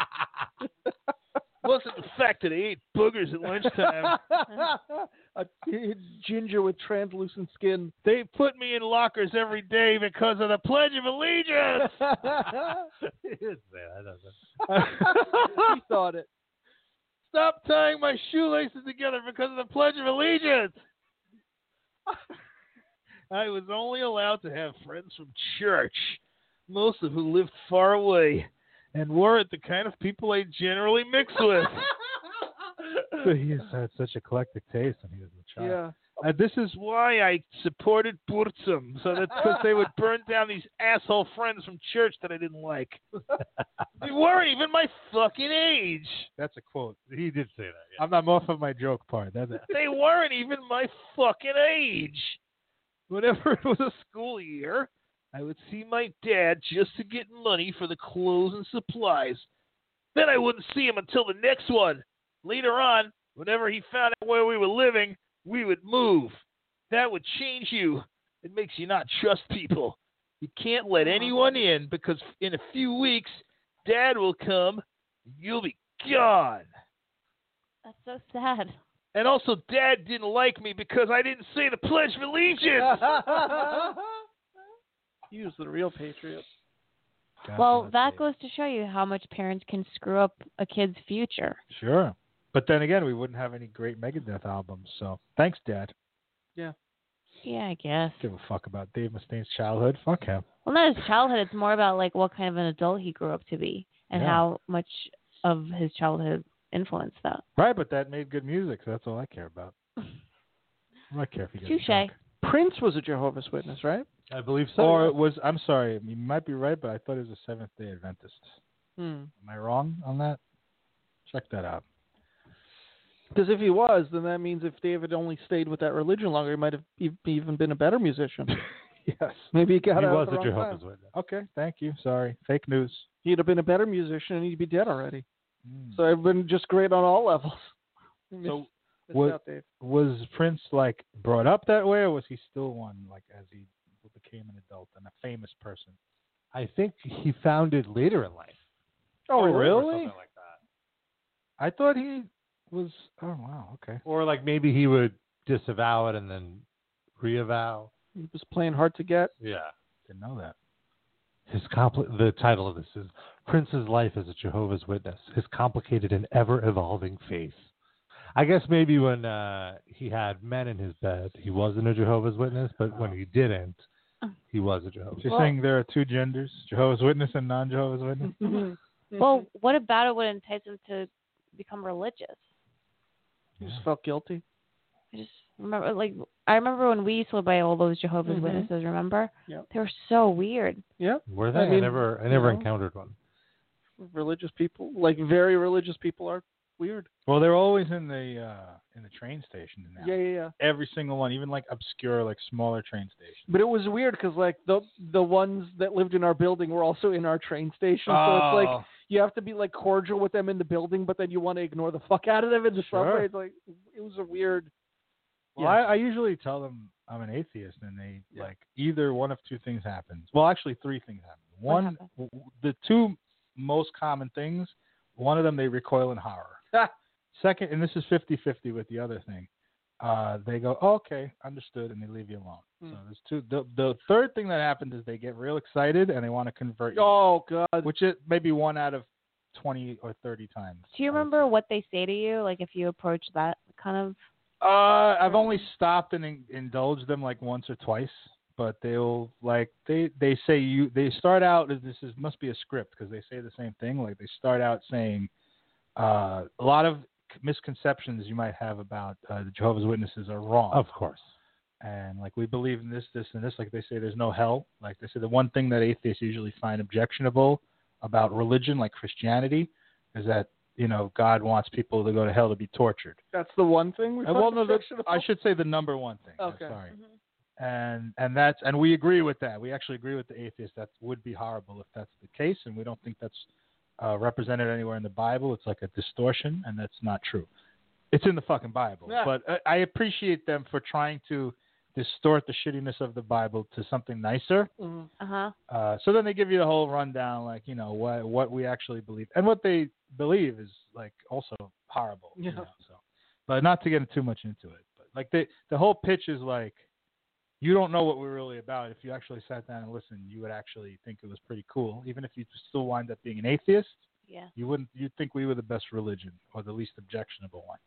Wasn't the fact that I ate boogers at lunchtime. A ginger with translucent skin. They put me in lockers every day because of the Pledge of Allegiance. He thought it. Stop tying my shoelaces together because of the Pledge of Allegiance. I was only allowed to have friends from church, most of who lived far away and weren't the kind of people I generally mix with. He had such eclectic taste when he was a child. Yeah. This is why I supported Burzum, so that because they would burn down these asshole friends from church that I didn't like. They weren't even my fucking age. That's a quote. He did say that. Yeah. I'm off of my joke part. They weren't even my fucking age. Whenever it was a school year, I would see my dad just to get money for the clothes and supplies. Then I wouldn't see him until the next one. Later on, whenever he found out where we were living, we would move. That would change you. It makes you not trust people. You can't let anyone in because in a few weeks, Dad will come and you'll be gone. That's so sad. And also, Dad didn't like me because I didn't say the Pledge of Allegiance. He was the real patriot. Well, that goes to show you how much parents can screw up a kid's future. Sure. But then again, we wouldn't have any great Megadeth albums. So thanks, Dad. Yeah. Yeah, I guess. Give a fuck about Dave Mustaine's childhood. Fuck him. Well, not his childhood. It's more about like what kind of an adult he grew up to be and how much of his childhood influenced that. Right, but that made good music, so that's all I care about. I don't care if he gets drunk. Prince was a Jehovah's Witness, right? I believe so. Or it was, I'm sorry, you might be right, but I thought it was a Seventh-day Adventist. Am I wrong on that? Check that out. Because if he was, then that means if David only stayed with that religion longer, he might have even been a better musician. Yes. Maybe he got out was at the a wrong Jehovah's time. Witness. Okay, thank you. Sorry. Fake news. He'd have been a better musician and he'd be dead already. So I've been just great on all levels. So missed out, Dave. was Prince like brought up that way, or was he still one like as he became an adult and a famous person? I think he found it later in life. Oh, Or really? something like that. I thought he was. Oh wow. Okay. Or like maybe he would disavow it and then reavow. He was playing hard to get. Yeah. Didn't know that. The title of this is Prince's Life as a Jehovah's Witness, His Complicated and Ever-Evolving Faith. I guess maybe when he had men in his bed, he wasn't a Jehovah's Witness, but when he didn't, he was a Jehovah's Witness. You're saying there are two genders, Jehovah's Witness and non-Jehovah's Witness? Well, what about it would entice him to become religious? He just felt guilty. I just remember when we used to buy all those Jehovah's Witnesses. Remember? Yep. They were so weird. Yeah. Were they? I mean, I never encountered one. Religious people, like very religious people, are weird. Well, they're always in the train station now. Yeah. Every single one, even like obscure, like smaller train stations. But it was weird because like the ones that lived in our building were also in our train station. So it's like you have to be like cordial with them in the building, but then you want to ignore the fuck out of them in the subway. It's like it was a weird. Well, I usually tell them I'm an atheist, and they like either one of two things happens. Well, actually, three things happen. One, the two most common things. One of them, they recoil in horror. Second, and this is 50-50 with the other thing. they go, oh, okay, understood, and they leave you alone. So there's two. The third thing that happens is they get real excited and they want to convert you. Oh God. Which is maybe 1 out of 20 or 30 times. Do you remember what they say to you, like if you approach that kind of? I've only stopped and indulged them like once or twice, but they'll like they say they start out as must be a script because they say the same thing. Like they start out saying a lot of misconceptions you might have about the Jehovah's Witnesses are wrong. Of course. And like we believe in this, and this. Like they say, there's no hell. Like they say, the one thing that atheists usually find objectionable about religion, like Christianity, is that God wants people to go to hell to be tortured. That's the one thing. I should say the number one thing. Okay. I'm sorry. And we agree with that. We actually agree with the atheists. That would be horrible if that's the case, and we don't think that's represented anywhere in the Bible. It's like a distortion, and that's not true. It's in the fucking Bible. Yeah. But I appreciate them for trying to distort the shittiness of the Bible to something nicer. So then they give you the whole rundown, like what we actually believe, and what they believe is like also horrible. Yeah. But not to get too much into it. But like the whole pitch is like, you don't know what we're really about. If you actually sat down and listened, you would actually think it was pretty cool. Even if you still wind up being an atheist, you'd think we were the best religion or the least objectionable one.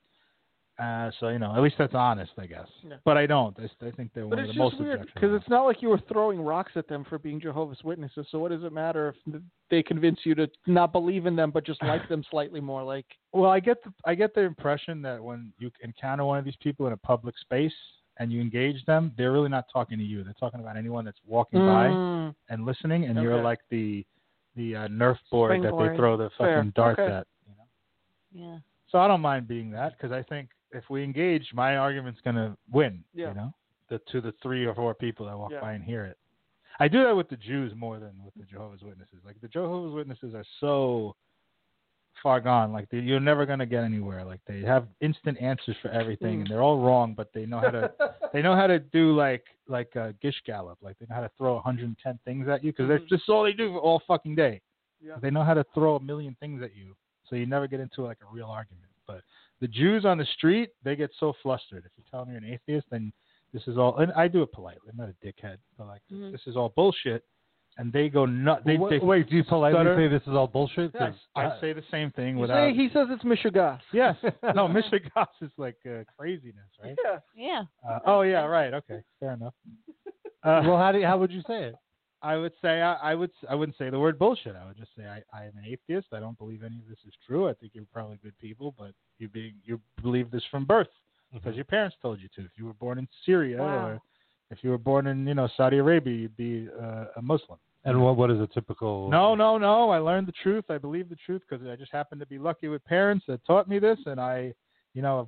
So at least that's honest, I guess. Yeah. But I don't. I think they're one of the most objectionable. But it's just weird because it's not like you were throwing rocks at them for being Jehovah's Witnesses. So what does it matter if they convince you to not believe in them but just like them slightly more? Like, well, I get the impression that when you encounter one of these people in a public space and you engage them, they're really not talking to you. They're talking about anyone that's walking by and listening, and you're like the Nerf board that they throw the fucking darts at. Yeah. So I don't mind being that because I think if we engage, my argument's going to win, to the 3 or 4 people that walk by and hear it. I do that with the Jews more than with the Jehovah's Witnesses. Like the Jehovah's Witnesses are so far gone. Like you're never going to get anywhere. Like they have instant answers for everything and they're all wrong, but they know how to do like a Gish Gallop. Like they know how to throw 110 things at you because that's just all they do all fucking day. Yeah. They know how to throw a million things at you. So you never get into like a real argument. But the Jews on the street, they get so flustered. If you tell them you're an atheist, then this is all, and I do it politely. I'm not a dickhead, but like this is all bullshit. And they go nuts. Wait, do you politely say this is all bullshit? Yes. I say the same thing he says it's Mishigas. Yes. No, Mishigas is like craziness, right? Yeah. Oh yeah, right. Okay, fair enough. Well, how would you say it? I would say I wouldn't say the word bullshit. I would just say I am an atheist. I don't believe any of this is true. I think you're probably good people, but you believe this from birth because your parents told you to. If you were born in Syria or if you were born in Saudi Arabia, you'd be a Muslim. And what is a typical? No. I learned the truth. I believe the truth because I just happened to be lucky with parents that taught me this, and I know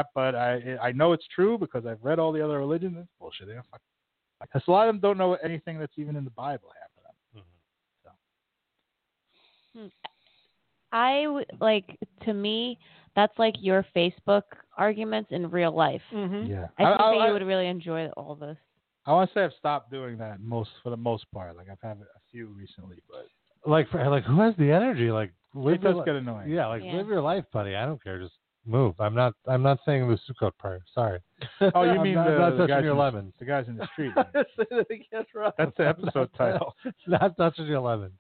it's true because I've read all the other religions. It's bullshit. They don't fucking. Because a lot of them don't know anything that's even in the Bible, half of them. To me, that's like your Facebook arguments in real life. Yeah. I think that you would really enjoy all this. I want to say I've stopped doing that for the most part. Like I've had a few recently, but like who has the energy? Like it does get annoying. Yeah, live your life, buddy. I don't care. Just move. I'm not saying the Sukkot prayer. Sorry. Oh, you mean not touching your lemons? The guys in the street. That's the episode title. Not touching your lemons.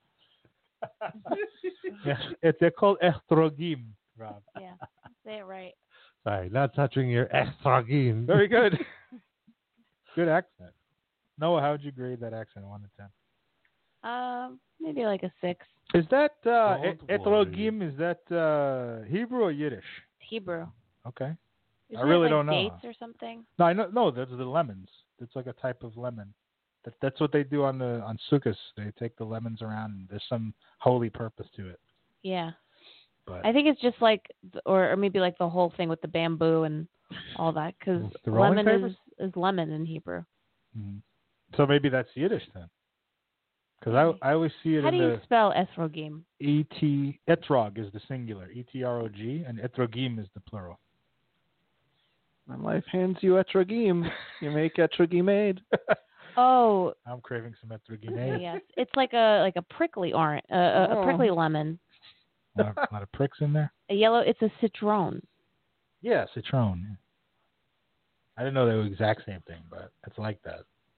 They're called estrogim, Rob. Yeah, say it right. Sorry, not touching your estrogim. Very good. Good accent. Noah, how would you grade that accent 1 to 10? Maybe like a 6. Is that etrogim? Is that Hebrew or Yiddish? Hebrew. Okay. Isn't I really it don't know. Dates or something? No, I know. No, that's the lemons. It's like a type of lemon. That's what they do on Sukkot. They take the lemons around, and there's some holy purpose to it. Yeah. But I think it's just like, or maybe like the whole thing with the bamboo and all that, because lemon is lemon in Hebrew. Mm-hmm. So maybe that's Yiddish then. Because I always see it How do you spell etrogim? Etrog is the singular, etrog, and etrogim is the plural. When life hands you etrogim, you make etrogimade. Oh. I'm craving some etrogimade. Yes, it's like a prickly orange, a prickly lemon. A lot of pricks in there. A yellow. It's a citron. Yeah, citron. I didn't know they were the exact same thing, but it's like that.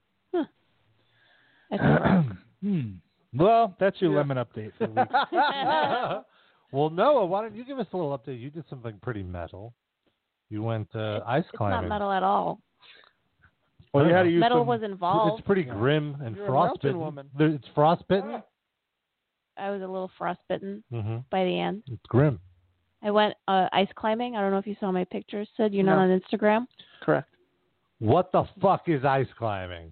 Well, that's your lemon update for the week. Well, Noah, why don't you give us a little update? You did something pretty metal. You went ice climbing. It's not metal at all. Well, you had to use Metal some- was involved. It's pretty grim and You're a mountain frostbitten. woman. It's frostbitten. I was a little frostbitten Mm-hmm. by the end. It's grim. I went ice climbing. I don't know if you saw my pictures, Sid. You're No. not on Instagram? Correct. What the fuck is ice climbing?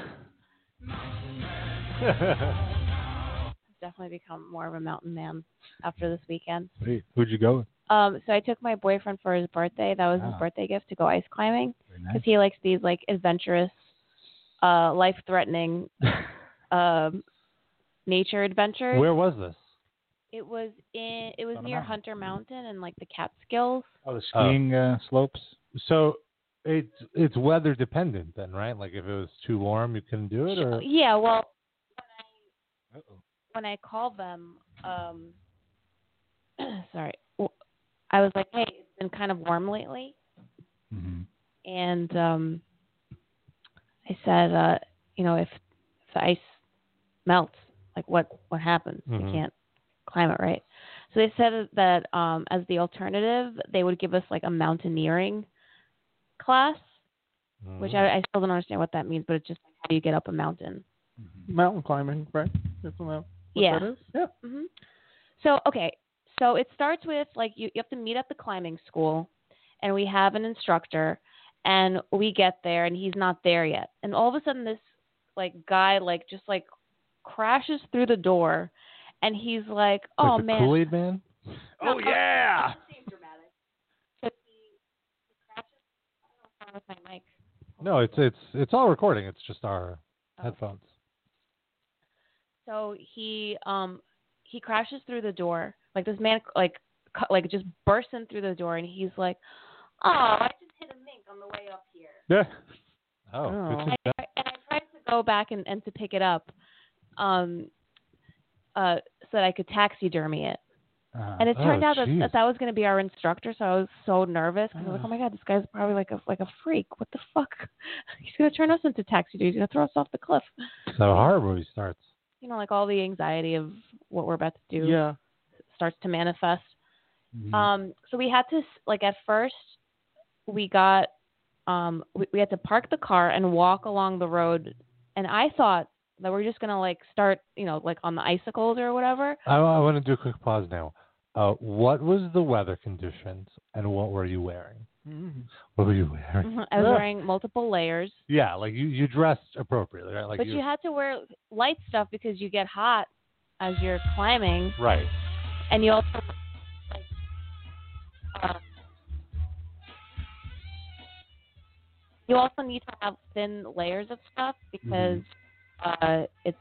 Definitely become more of a mountain man after this weekend. Sweet. Who'd you go with? So I took my boyfriend for his birthday. That was his birthday gift to go ice climbing Very because nice. he likes these like adventurous, life-threatening nature adventures. Where was this? It was On a near mountain. Hunter Mountain and like the Catskills. Oh, the skiing slopes. So it's weather dependent then, right? Like if it was too warm, you couldn't do it, or Yeah, well, Uh-oh. when I called them, sorry, I was like, hey, it's been kind of warm lately. Mm-hmm. And I said, if the ice melts, like what happens? Mhm. You can't climb it, right? So they said that as the alternative, they would give us like a mountaineering class, which I still don't understand what that means, but it's just like how do you get up a mountain? Mountain climbing, right? Isn't that what Yeah. that is? Yeah. hmm So, okay. So it starts with like you have to meet at the climbing school, and we have an instructor, and we get there, and he's not there yet. And all of a sudden, this like guy like just like crashes through the door, and he's like, "Oh like the man!" Kool-Aid Man. Oh yeah. Seems dramatic. So he crashes. I don't know what's wrong with my mic. No, it's all recording. It's just our headphones. So he crashes through the door. Like this man like just bursts in through the door, and he's like, "Oh, I just hit a mink on the way up here." Yeah. Oh, Oh. good to And I tried to go back and to pick it up, so that I could taxidermy it. And it turned out that was going to be our instructor, so I was so nervous because I was like, "Oh my god, this guy's probably like a freak. What the fuck? He's going to turn us into taxidermy. He's going to throw us off the cliff." So horror movie starts. Like all the anxiety of what we're about to do Yeah. starts to manifest. Mm-hmm. So we had to like at first we got we had to park the car and walk along the road, and I thought that we're just gonna like start like on the icicles or whatever. I want to do a quick pause now. What was the weather conditions, and what were you wearing? Mm-hmm. What were you wearing? I was wearing multiple layers, Yeah, like you dressed appropriately, right? Like but you had to wear light stuff because you get hot as you're climbing, right. and you also you also need to have thin layers of stuff because it's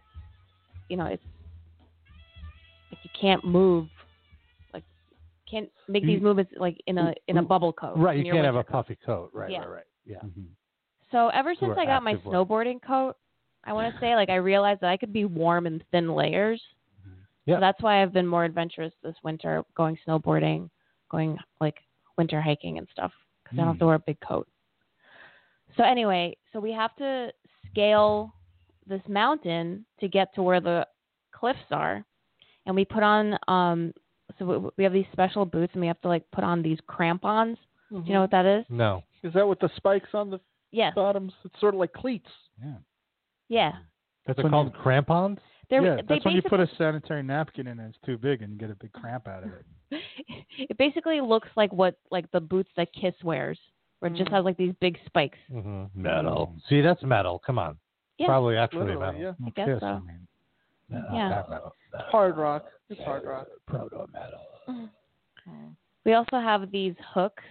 like you can't move, like can't make these movements like in a bubble coat. Right, in you your can't have a winter coat. puffy coat. Right, Yeah. right. Yeah. So ever since Or I got my active work. snowboarding coat, I want to say like I realized that I could be warm in thin layers. Yeah. So that's why I've been more adventurous this winter, going snowboarding, going like winter hiking and stuff because I don't have to wear a big coat. So anyway, so we have to scale this mountain to get to where the cliffs are, and we put on so we have these special boots, and we have to like put on these crampons. Do you know what that is? No. Is that with the spikes on the Yes. bottoms? It's sort of like cleats. Yeah. Yeah. That's They're when called crampons? that's when you put basically- a sanitary napkin in and it's too big and you get a big cramp out of it. It basically looks like what like the boots that Kiss wears, where it just has like these big spikes. Mm-hmm. Metal. See, that's metal. Come on. Yeah. Probably actually Literally, metal. yeah. I guess Kiss, so. I mean. Yeah. That metal. Hard rock. It's hard rock. Proto metal. We also have these hooks.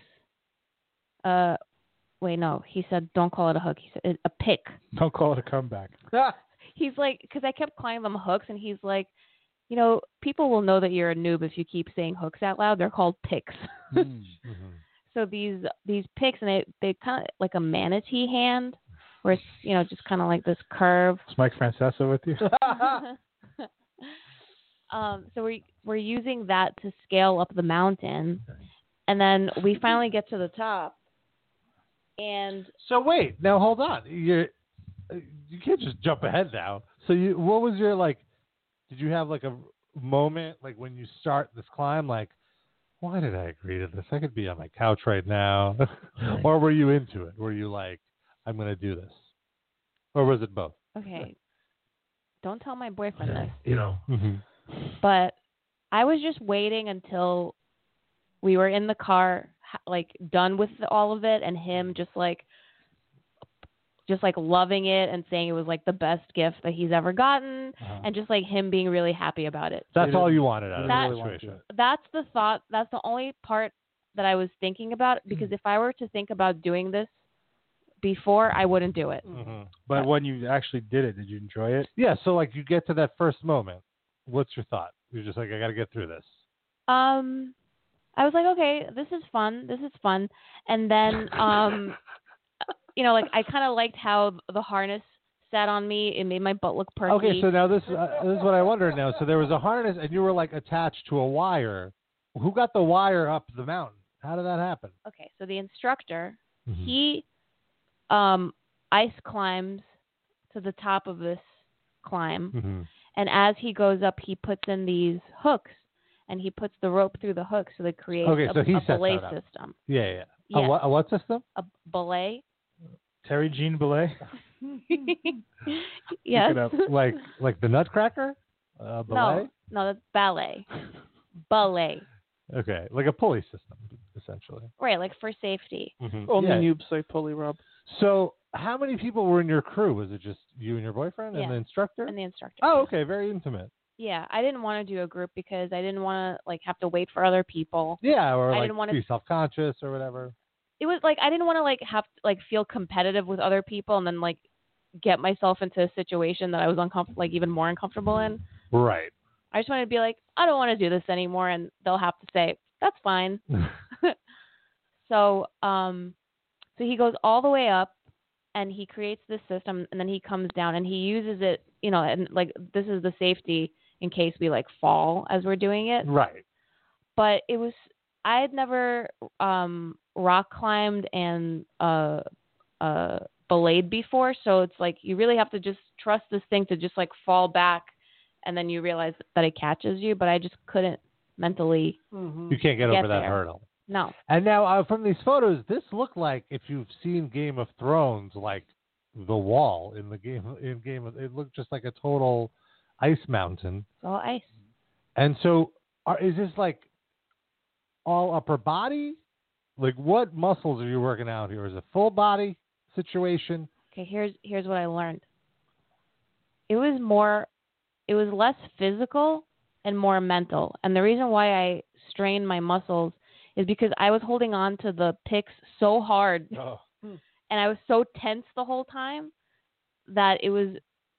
Wait, no. He said don't call it a hook. He said a pick. Don't call it a comeback. He's like, because I kept calling them hooks, and he's like, people will know that you're a noob if you keep saying hooks out loud. They're called picks. Mm-hmm. So these picks, and they kind of like a manatee hand, where it's just kind of like this curve. Is Mike Francesa with you? So we're using that to scale up the mountain, and then we finally get to the top, And So wait, now hold on. You can't just jump ahead now. So what was your like? Did you have like a moment like when you start this climb? Like, why did I agree to this? I could be on my couch right now. Or were you into it? Were you like, I'm going to do this? Or was it both? okay, don't tell my boyfriend this, Mm-hmm. but I was just waiting until we were in the car, like done with all of it, and him just like loving it and saying it was like the best gift that he's ever gotten, and just like him being really happy about it. That's all you wanted out of That- the situation. That's the thought. That's the only part that I was thinking about, because if I were to think about doing this before, I wouldn't do it. Mm-hmm. But when you actually did it, did you enjoy it? Yeah, so like you get to that first moment. What's your thought? You're just like, I got to get through this. I was like, okay, this is fun. And then, like I kind of liked how the harness sat on me. It made my butt look perky. Okay, so now this is what I wondered now. So there was a harness, and you were like attached to a wire. Who got the wire up the mountain? How did that happen? Okay, so the instructor, Mhm. he ice climbs to the top of this climb, Mm-hmm. and as he goes up, he puts in these hooks, and he puts the rope through the hooks, so that creates so he a sets belay that up. system. Yeah. Yes. A what system? A belay. Terry Jean Belay? Yes. it up. like the Nutcracker? Ballet? No, that's ballet. Ballet. Okay, like a pulley system, essentially. Right, like for safety. Mm-hmm. Only Yeah. noobs say pulley rub. So how many people were in your crew? Was it just you and your boyfriend and Yeah. the instructor? And the instructor. Oh, okay, very intimate. Yeah, I didn't want to do a group because I didn't want to like have to wait for other people. Yeah, or I like didn't wanna- be self-conscious or whatever. It was like I didn't want to like have to like feel competitive with other people and then like get myself into a situation that I was like even more uncomfortable in. Right. I just wanted to be like, I don't want to do this anymore, and they'll have to say that's fine. So he goes all the way up, and he creates this system, and then he comes down, and he uses it, and like this is the safety in case we like fall as we're doing it. Right. But I had never rock climbed and belayed before, so it's like you really have to just trust this thing to just like fall back, and then you realize that it catches you. But I just couldn't mentally. You can't get over that there. hurdle. No. And now from these photos, this looked like if you've seen Game of Thrones, like the wall in it looked just like a total ice mountain. It's all ice. And so, is this like all upper body? Like, what muscles are you working out here? Is it full body situation? Okay, here's what I learned. It was less physical and more mental. And the reason why I strained my muscles is because I was holding on to the picks so hard, and I was so tense the whole time that it was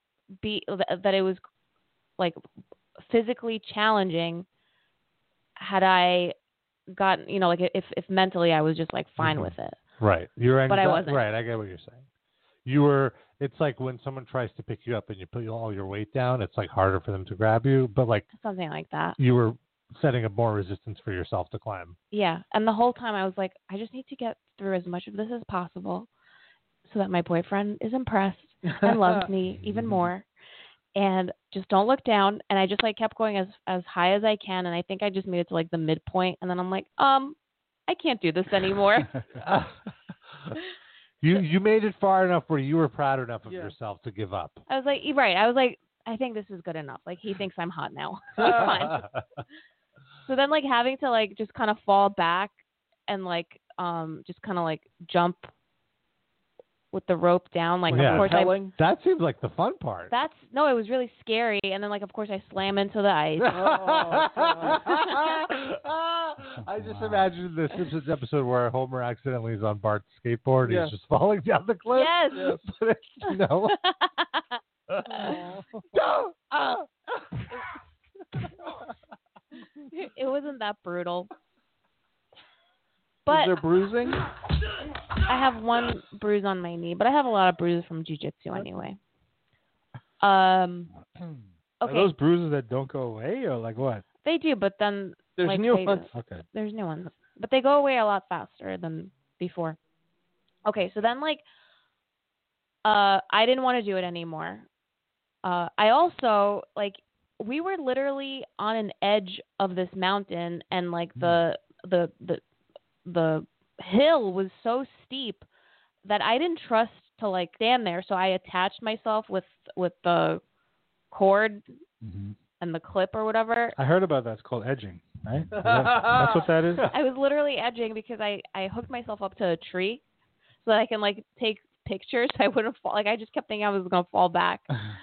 like physically challenging. Had I gotten, like if mentally I was just like fine with it. Right. But I wasn't. Right. I get what you're saying. It's like when someone tries to pick you up and you put all your weight down, it's like harder for them to grab you. But like Something like that. you were setting up more resistance for yourself to climb. Yeah. And the whole time I was like, I just need to get through as much of this as possible so that my boyfriend is impressed and loves me even more. And just don't look down. And I just like kept going as high as I can. And I think I just made it to like the midpoint. And then I'm like, I can't do this anymore. You made it far enough where you were proud enough of Yeah. yourself to give up. I was like, right. I was like, I think this is good enough. Like he thinks I'm hot now. So it's fine. So then like having to like just kind of fall back and like just kind of like jump with the rope down. Like Yeah. of course Rappelling. That seems like the fun part. it was really scary. And then like of course I slam into the ice. I just imagined the Simpsons episode where Homer accidentally is on Bart's skateboard and Yeah. he's just falling down the cliff. Yes. But it's, no. It wasn't that brutal. Is But there bruising? I have one bruise on my knee, but I have a lot of bruises from jiu-jitsu anyway. Are Okay, those bruises that don't go away, or like what? they do, but then There's like new they- ones. Okay. There's new ones, but they go away a lot faster than before. Okay, so then like I didn't want to do it anymore. I also like we were literally on an edge of this mountain, and like the hill was so steep that I didn't trust to like stand there, so I attached myself with the cord and the clip or whatever. I heard about that. It's called edging, right? That's what that is? I was literally edging because I hooked myself up to a tree so that I can like take pictures. I wouldn't fall. Like I just kept thinking I was gonna fall back.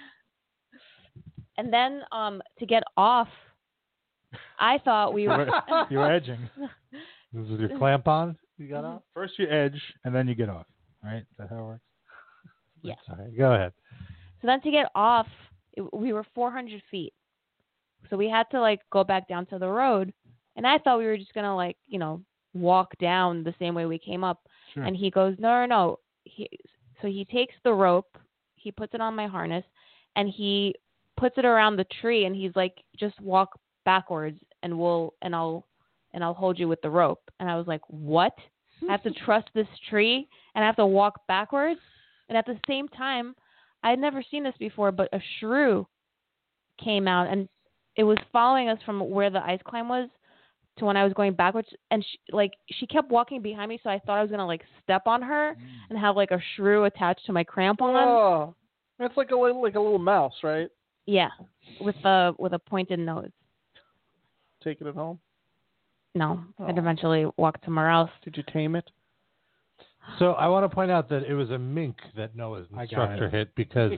And then to get off, I thought we were You were edging. This is your clamp on you got off? First you edge, and then you get off, right? Is that how it works? Yeah. Sorry, go ahead. So then to get off, we were 400 feet. So we had to like go back down to the road. And I thought we were just going to like, walk down the same way we came up. Sure. And he goes, no. So he takes the rope, he puts it on my harness, and he puts it around the tree. And he's like, just walk backwards and I'll hold you with the rope. And I was like, what? I have to trust this tree and I have to walk backwards? And at the same time, I had never seen this before, but a shrew came out and it was following us from where the ice climb was to when I was going backwards. And she kept walking behind me, so I thought I was going to like step on her and have like a shrew attached to my crampon. Oh, it's like a little mouse, right? Yeah, with a pointed nose. Taking it home? No, I'd eventually walk somewhere else. Did you tame it? So I want to point out that it was a mink that Noah's instructor hit because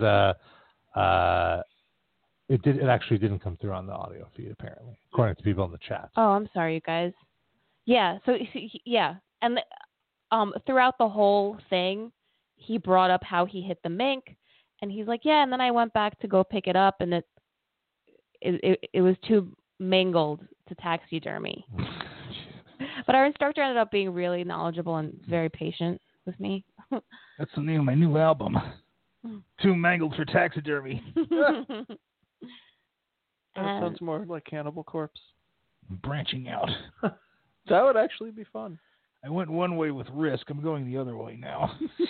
it actually didn't come through on the audio feed apparently, according to people in the chat. Oh, I'm sorry, you guys. Yeah. So yeah, and throughout the whole thing, he brought up how he hit the mink, and he's like, yeah. And then I went back to go pick it up, and it was too mangled to taxidermy. But our instructor ended up being really knowledgeable and very patient with me. That's the name of my new album. Too Mangled for Taxidermy. That sounds more like Cannibal Corpse. I'm branching out. That would actually be fun. I went one way with Risk. I'm going the other way now.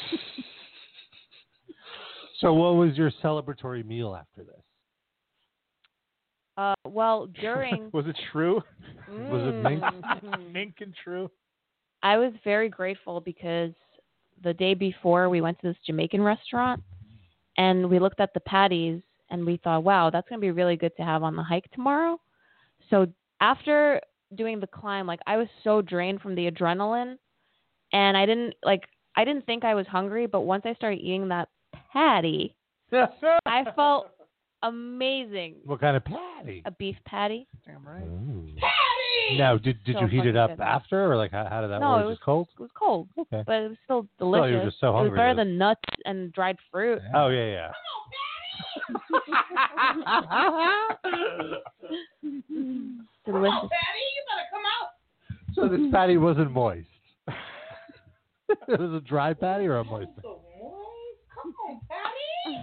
So what was your celebratory meal after this? Well, during... Was it shrew? Was it mink? Mink and shrew? I was very grateful because the day before we went to this Jamaican restaurant and we looked at the patties and we thought, wow, that's going to be really good to have on the hike tomorrow. So after doing the climb, like I was so drained from the adrenaline and I didn't think I was hungry, but once I started eating that patty, I felt amazing. What kind of patty? A beef patty. Damn right. Patty! Now, did you heat it up good. after, or like how did that No, work? it was cold? It was cold. Okay. But it was still delicious. you were just so hungry. It was better than nuts and dried fruit. Oh yeah. Delicious. Patty, you better come out. So this patty wasn't moist. It was a dry patty or a moist patty? Come on, Patty.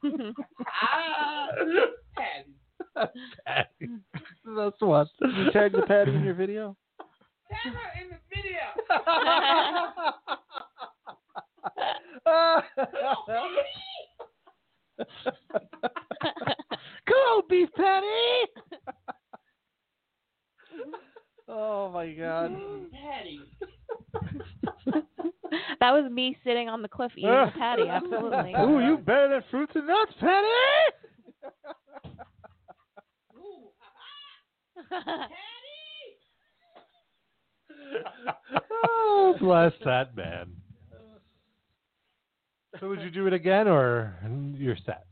Patty. Patty. That's what. Did you tag the patty in your video? Tag her in the video. Come on, beef patty. Oh my God. Patty. That was me sitting on the cliff eating the patty, absolutely. Ooh, you better than fruits and nuts, Patty! Ooh, Patty. Oh, bless that man. So would you do it again, or you're set?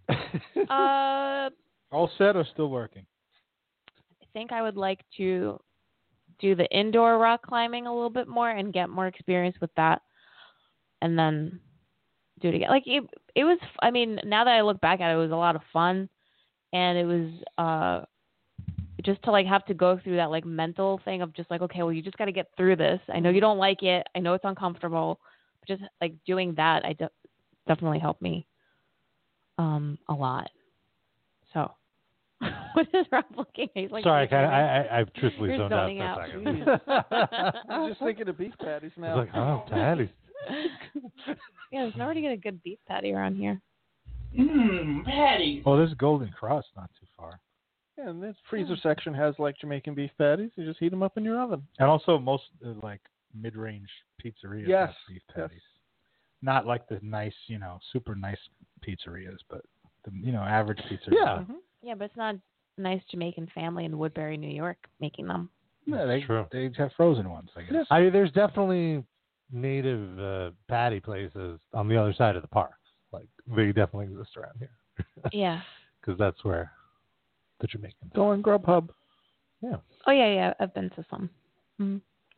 All set or still working? I think I would like to do the indoor rock climbing a little bit more and get more experience with that, and then do it again. Like it was. I mean, now that I look back at it, it was a lot of fun, and it was just to like have to go through that like mental thing of just like, okay, well, you just got to get through this. I know you don't like it. I know it's uncomfortable. But just like doing that, definitely helped me a lot. So. What is Rob looking? He's like, sorry, I truthfully You're zoned out zoning for out. a second. I'm just thinking of beef patties now. I was like, oh, patties. Yeah, there's nowhere to get a good beef patty around here. Patty. Oh, there's Golden Cross not too far. Yeah, and this freezer section has like Jamaican beef patties. You just heat them up in your oven. And also most like mid-range pizzerias Yes, have beef yes. patties. Not like the nice, super nice pizzerias, but the, average pizzerias. Yeah. Mm-hmm. Yeah, but it's not a nice Jamaican family in Woodbury, New York, making them. Yeah, they True. they have frozen ones, I guess. I mean, there's definitely native patty places on the other side of the park. Like, they definitely exist around here. Yeah. Because that's where the Jamaicans Go on Grubhub. Yeah. Oh yeah. I've been to some. Mhm.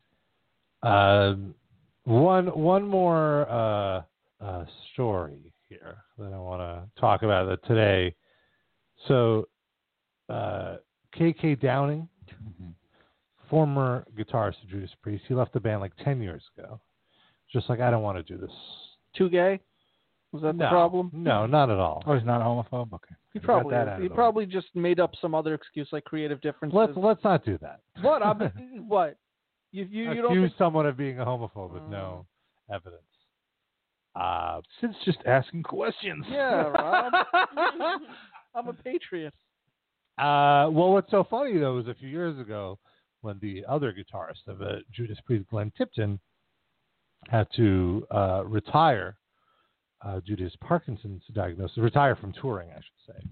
One more story here that I want to talk about today. So, KK Downing, former guitarist of Judas Priest, he left the band like 10 years ago. Just like, I don't want to do this. Too gay? Was that the problem? No, not at all. Oh, he's not a homophobe? Okay. He Got probably that is. out of He the way. probably just made up some other excuse like creative differences. Let's not do that. What? What? You don't Accuse think... someone of being a homophobe with no evidence. Sid's just asking questions. Yeah, Rob. I'm a patriot. Well, what's so funny, though, is a few years ago when the other guitarist of Judas Priest, Glenn Tipton, had to retire due to his Parkinson's diagnosis, retire from touring, I should say.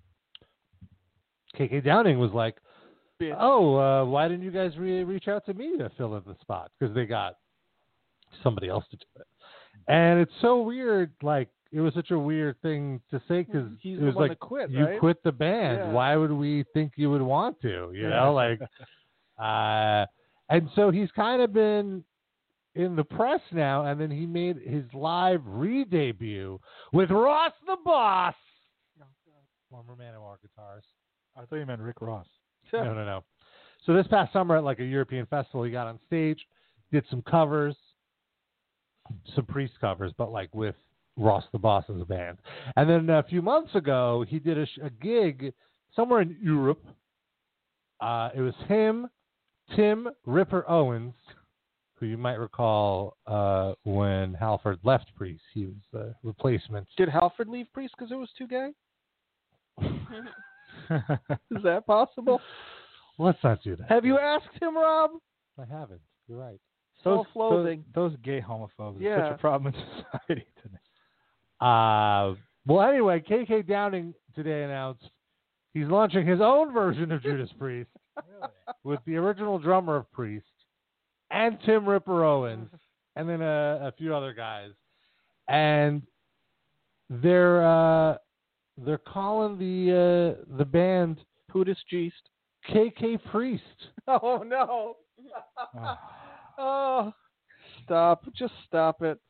KK Downing was like, oh, why didn't you guys reach out to me to fill in the spot? Because they got somebody else to do it. And it's so weird, like, it was such a weird thing to say because He's it the was one like, that quit, you right? quit the band. Yeah. Why would we think you would want to? You know, like, and so he's kind of been in the press now, and then he made his live re-debut with Ross the Boss, former Manowar guitarist. I thought you meant Rick Ross. No. So this past summer at like a European festival, he got on stage, did some covers, some Priest covers, but like with Ross the Boss as a band. And then a few months ago, he did a gig somewhere in Europe. It was him, Tim Ripper Owens, who you might recall when Halford left Priest. He was the replacement. Did Halford leave Priest because it was too gay? Is that possible? Let's not do that. Have you asked him, Rob? I haven't. You're right. Self-loathing. Those gay homophobes are Yeah. such a problem in society today. Well, anyway, KK Downing today announced he's launching his own version of Judas Priest with the original drummer of Priest and Tim Ripper Owens and then a few other guys. And they're calling the band Putis Geest. KK Priest. Oh, no. Oh, stop. Just stop it.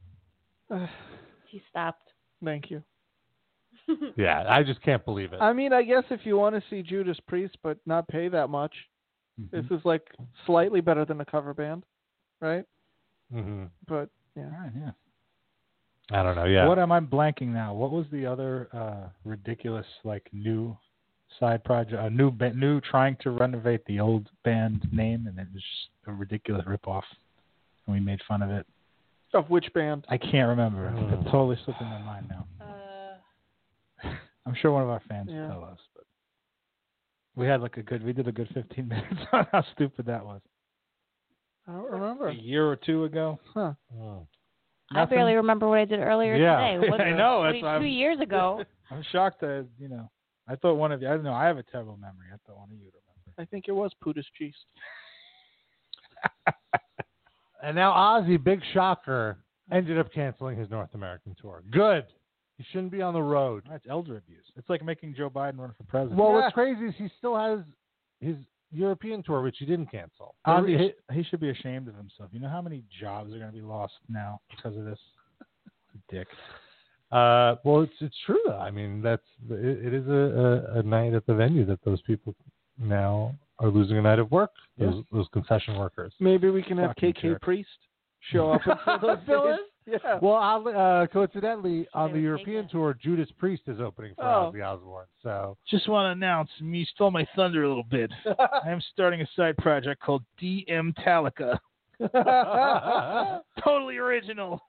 He stopped. Thank you. Yeah, I just can't believe it. I mean, I guess if you want to see Judas Priest but not pay that much, this is like slightly better than a cover band, right? Mm-hmm. But, yeah. All right, yeah. I don't know. Yeah. What am I blanking now? What was the other ridiculous new side project? A new trying to renovate the old band name, and it was just a ridiculous ripoff, and we made fun of it. Of which band? I can't remember. It's totally slipping my mind now. I'm sure one of our fans will tell us, but we had we did a good 15 minutes on how stupid that was. I don't remember. A year or two ago. Huh. Oh. I barely remember what I did earlier Yeah. today. I know. That's 2 years ago. I'm shocked that, I thought one of you, I don't know, I have a terrible memory. I thought one of you would remember. I think it was Putis Geest. And now Ozzy, big shocker, ended up canceling his North American tour. Good. He shouldn't be on the road. That's elder abuse. It's like making Joe Biden run for president. Well, what's crazy is he still has his European tour, which he didn't cancel. He should be ashamed of himself. You know how many jobs are going to be lost now because of this? Dick. Well, it's true though. I mean, it is a night at the venue that those people now are losing a night of work. Those concession workers. Maybe we can have Fucking KK jerk. Priest show up and fill those days. Yeah. Well, coincidentally, on the would European take it. tour, Judas Priest is opening for Ozzy Osbourne. So Just want to announce, you stole my thunder a little bit. I am starting a side project called DM Talica. Totally original.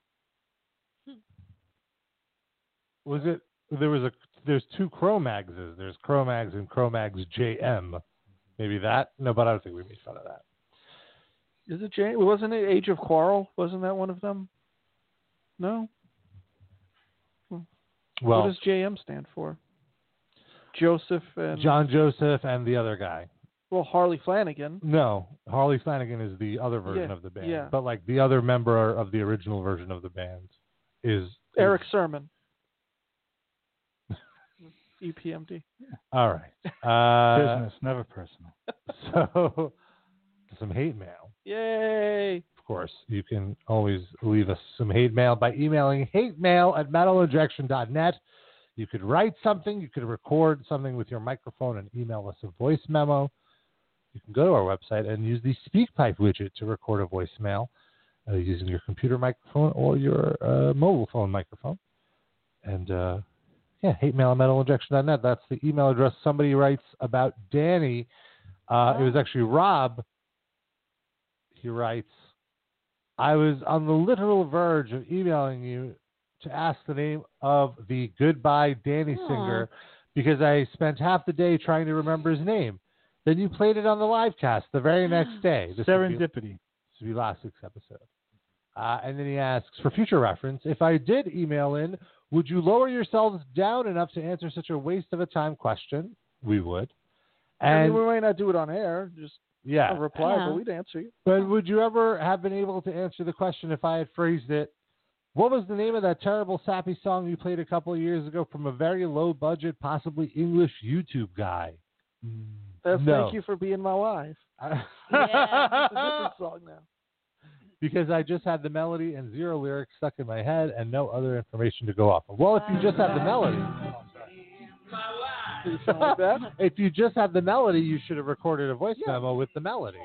Was it? There's two Cro-Magses. There's Cro-Mags and Cro-Mags JM. Maybe that? No, but I don't think we made fun of that. Is it Jane? Wasn't it Age of Quarrel? Wasn't that one of them? No. Well, What does JM stand for? Joseph and John Joseph and the other guy. well, Harley Flanagan. No, Harley Flanagan is the other version Yeah, of the band. yeah. But like the other member of the original version of the band is Eric Sermon. EPMD. All right. Business, never personal. So some hate mail. Yay! Of course, you can always leave us some hate mail by emailing hatemail@metalinjection.net. You could write something. You could record something with your microphone and email us a voice memo. You can go to our website and use the SpeakPipe widget to record a voicemail using your computer microphone or your mobile phone microphone. And, hatemail@metalinjection.net. That's the email address. Somebody writes about Danny. It was actually Rob. He writes, I was on the literal verge of emailing you to ask the name of the Goodbye Danny singer because I spent half the day trying to remember his name. Then you played it on the live cast the very next day. Serendipity. This would be last week's episode. And then he asks, for future reference, if I did email in, would you lower yourselves down enough to answer such a waste of a time question? We would. And I mean, we might not do it on air, just a reply, but we'd answer you. But would you ever have been able to answer the question if I had phrased it? What was the name of that terrible sappy song you played a couple of years ago from a very low budget, possibly English YouTube guy? That's No. Thank You for Being My Wife. Yeah. It's a different song now. Because I just had the melody and zero lyrics stuck in my head and no other information to go off of. Well, if you just have the melody. Do you sound like that? If you just have the melody, you should have recorded a voice memo with the melody.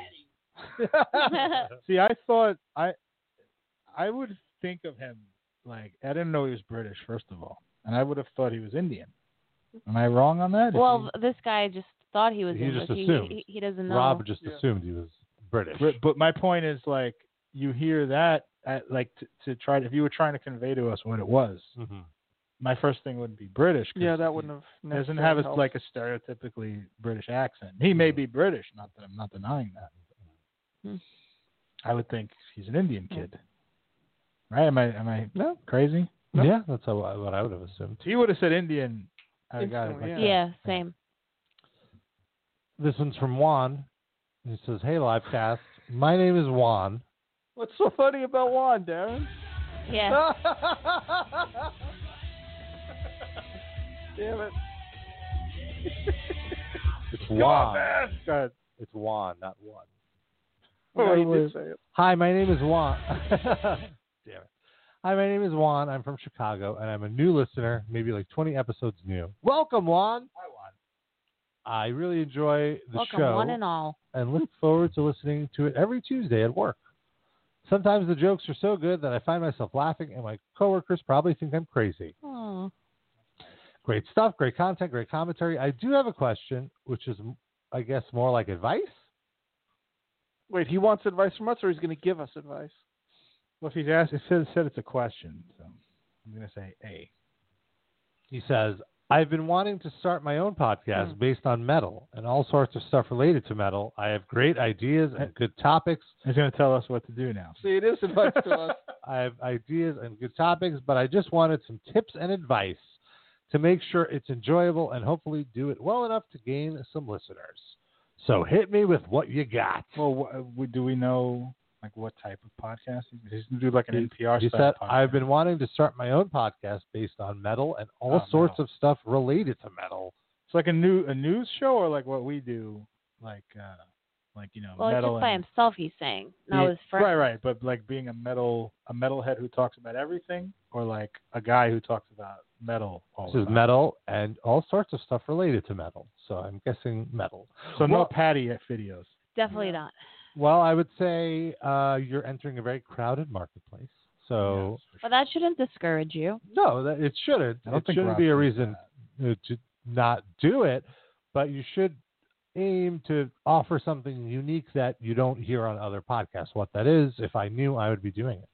See, I thought I would think of him like I didn't know he was British, first of all, and I would have thought he was Indian. Am I wrong on that? Well, this guy just thought he was He English. just assumed. He doesn't know. Rob just assumed he was British. But my point is, like, you hear that, to try to, if you were trying to convey to us what it was, Mm-hmm. my first thing would be British. 'cause Yeah, that wouldn't have. he doesn't necessarily have helped. like a stereotypically British accent. He may be British, not that I'm not denying that. Hmm. I would think he's an Indian kid, right? Am I No. crazy? No. Yeah, that's what I would have assumed. If he would have said Indian, I would got it. Instantly, Like Yeah, that. same. This one's from Juan. He says, hey, Livecast. My name is Juan. What's so funny about Juan, Darren? Yeah. Damn it. It's Juan. Go ahead. It's Juan, not one. Oh, he did say it. Hi, my name is Juan. Damn it. Hi, my name is Juan. I'm from Chicago, and I'm a new listener, maybe like 20 episodes new. Welcome, Juan. Hi, Juan. I really enjoy the Welcome, show one and all. and look forward to listening to it every Tuesday at work. Sometimes the jokes are so good that I find myself laughing, and my coworkers probably think I'm crazy. Oh. Great stuff, great content, great commentary. I do have a question, which is, I guess, more like advice. Wait, he wants advice from us, or he's going to give us advice? Well, if he's asked, it said it's a question, so I'm going to say A. He says, I've been wanting to start my own podcast based on metal and all sorts of stuff related to metal. I have great ideas and good topics. He's going to tell us what to do now. See, it is advice to us. I have ideas and good topics, but I just wanted some tips and advice to make sure it's enjoyable and hopefully do it well enough to gain some listeners. So hit me with what you got. Well, do we know like what type of podcast? He's going to do like an NPR He style said, podcast. I've been wanting to start my own podcast based on metal and all sorts metal. of stuff related to metal. It's like a news show, or like what we do, like Well, metal just by and, himself, he's saying. Not his friends. right. But like being a metalhead who talks about everything, or like a guy who talks about metal. All This the is time. metal and all sorts of stuff related to metal. So I'm guessing metal. So no Well- Patty at videos. Definitely not. Well, I would say you're entering a very crowded marketplace. So But that shouldn't discourage you. no, it shouldn't. I don't It think shouldn't Rob be a thinks reason to not do it. But you should aim to offer something unique that you don't hear on other podcasts. What that is, if I knew, I would be doing it.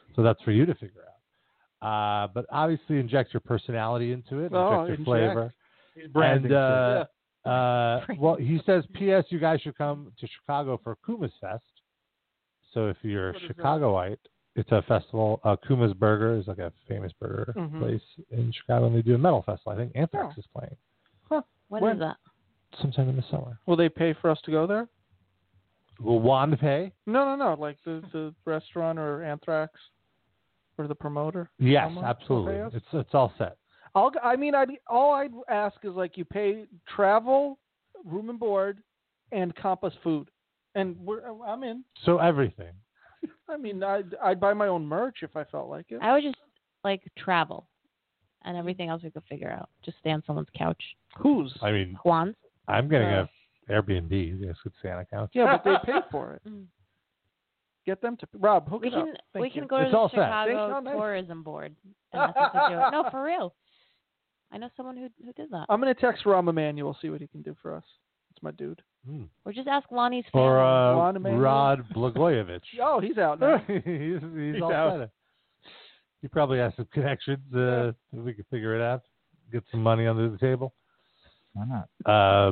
So that's for you to figure out. But obviously inject your personality into it, inject your flavor. He's branding. And, well, he says, P.S. You guys should come to Chicago for Kuma's Fest. So if you're a Chicagoite, it's a festival. Kuma's Burger is like a famous burger place in Chicago, and they do a metal festival. I think Anthrax is playing. Huh. When is that? Sometime in the summer. Will they pay for us to go there? Will Juan pay? No. Like the restaurant or Anthrax or the promoter? Yes, Someone absolutely. will pay us? It's all set. All I'd ask is like you pay travel, room and board, and Compass food, and I'm in. So everything. I mean, I'd buy my own merch if I felt like it. I would just like travel, and everything else we could figure out. Just stay on someone's couch. Whose? I mean, Juan's. I'm getting a Airbnb. You guys could stay on a couch. Yeah, but they pay for it. Get them to Rob. Hook We it up. can Thank we you. can go to It's the all set. Chicago Thanks, nice. Tourism Board and ask them to do it. No, for real. I know someone who did that. I'm gonna text Rahm Emanuel, see what he can do for us. It's my dude. Or just ask Lonnie's family. Or Juan Emanuel? Rod Blagojevich. Oh, he's out now. he's all out. set. He probably has some connections. If we can figure it out, get some money under the table. Why not?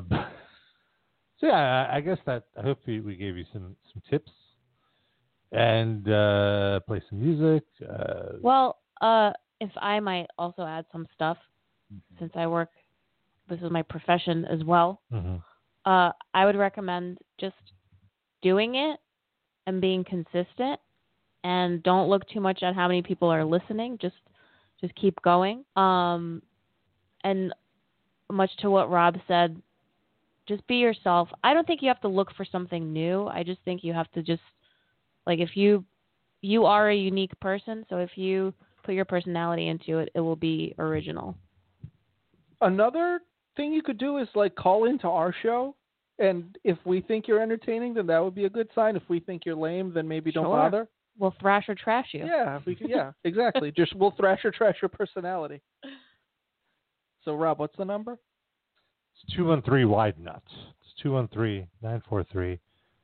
So yeah, I guess that. I hope we gave you some tips and play some music. Well, if I might also add some stuff, since I work, this is my profession as well. I would recommend just doing it and being consistent, and don't look too much at how many people are listening. Just keep going. And much to what Rob said, just be yourself. I don't think you have to look for something new. I just think you have to just, like, if you are a unique person, so if you put your personality into it, it will be original. Another thing you could do is like call into our show, and if we think you're entertaining, then that would be a good sign. If we think you're lame, then maybe don't bother. We'll thrash or trash you. Yeah, exactly. Just we'll thrash or trash your personality. So Rob, what's the number? It's 213 Wide Nuts. It's 213-943-3660.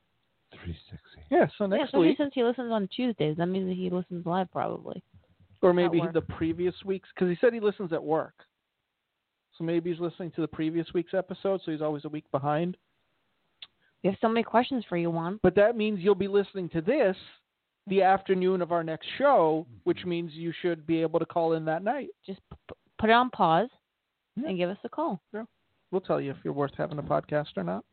Yeah. So next especially week, since he listens on Tuesdays, that means that he listens live probably. or maybe at work. the previous week's, because he said he listens at work. So maybe he's listening to the previous week's episode, so he's always a week behind. We have so many questions for you, Juan. But that means you'll be listening to this the afternoon of our next show, which means you should be able to call in that night. Just put it on pause and give us a call. Yeah. We'll tell you if you're worth having a podcast or not.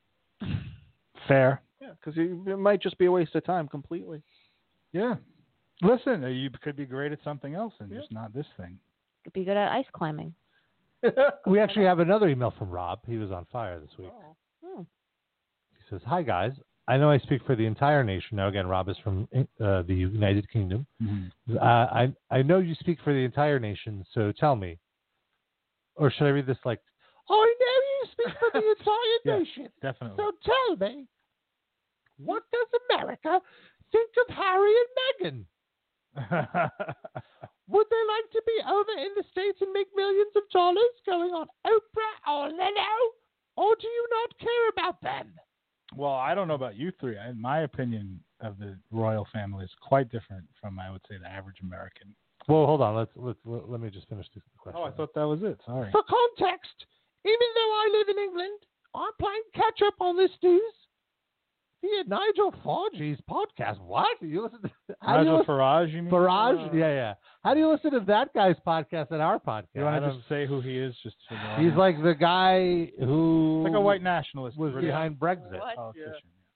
Fair. Yeah, because it might just be a waste of time completely. Yeah. Listen, you could be great at something else and just not this thing. Could be good at ice climbing. We actually have another email from Rob. He was on fire this week. Oh. He says, "Hi guys, I know I speak for the entire nation." Now again, Rob is from the United Kingdom. I know you speak for the entire nation, so tell me, or should I read this like, "I know you speak for the entire nation, Definitely. so tell me, what does America think of Harry and Meghan? Would they like to be over in the States and make millions of dollars going on Oprah or Leno? Or do you not care about them?" Well, I don't know about you three. My opinion of the royal family is quite different from, I would say, the average American. Well, hold on. Let me just finish the question. Oh, I thought that was it. Sorry. For context, even though I live in England, I'm playing catch up on this news via Nigel Farage's podcast. What? You listen to Nigel Farage, you mean? Farage? Yeah. How do you listen to that guy's podcast and our podcast? You want to just say who he is? He's like the guy who like a white nationalist was British behind Brexit. politician.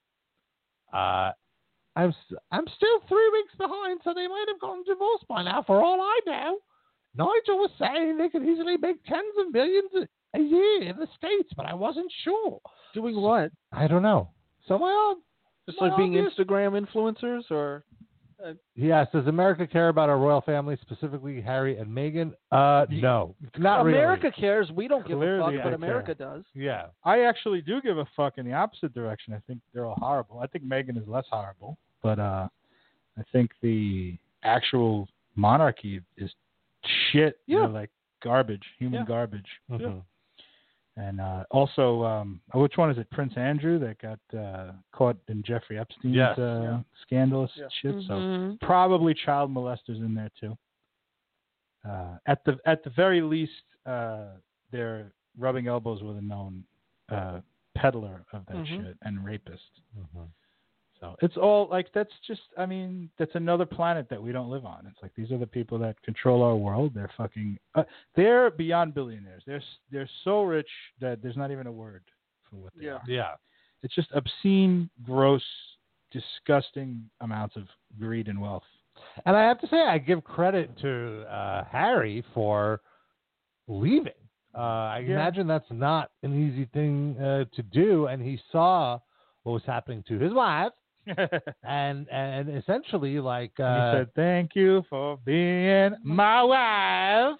I'm still 3 weeks behind, so they might have gotten divorced by now, for all I know. Nigel was saying they could easily make tens of millions a year in the States, but I wasn't sure. Doing what? I don't know. So Just like being Instagram influencers, or yes. Does America care about our royal family, specifically Harry and Meghan? No, not America really. cares. We don't give a Clearly, fuck, but I America care. does. Yeah. I actually do give a fuck in the opposite direction. I think they're all horrible. I think Meghan is less horrible, but I think the actual monarchy is shit. Yeah. They're like garbage, human garbage. Mm-hmm. And also, which one is it? Prince Andrew that got caught in Jeffrey Epstein's scandalous shit. Mhm. So probably child molesters in there too. At the very least, they're rubbing elbows with a known peddler of that shit and rapist. Mhm. So it's all like that's another planet that we don't live on. It's like these are the people that control our world. They're fucking they're beyond billionaires. They're so rich that there's not even a word for what they are. Yeah. It's just obscene, gross, disgusting amounts of greed and wealth. And I have to say, I give credit to Harry for leaving. I imagine that's not an easy thing to do, and he saw what was happening to his wife. and essentially, like, he said, "Thank you for being my wife."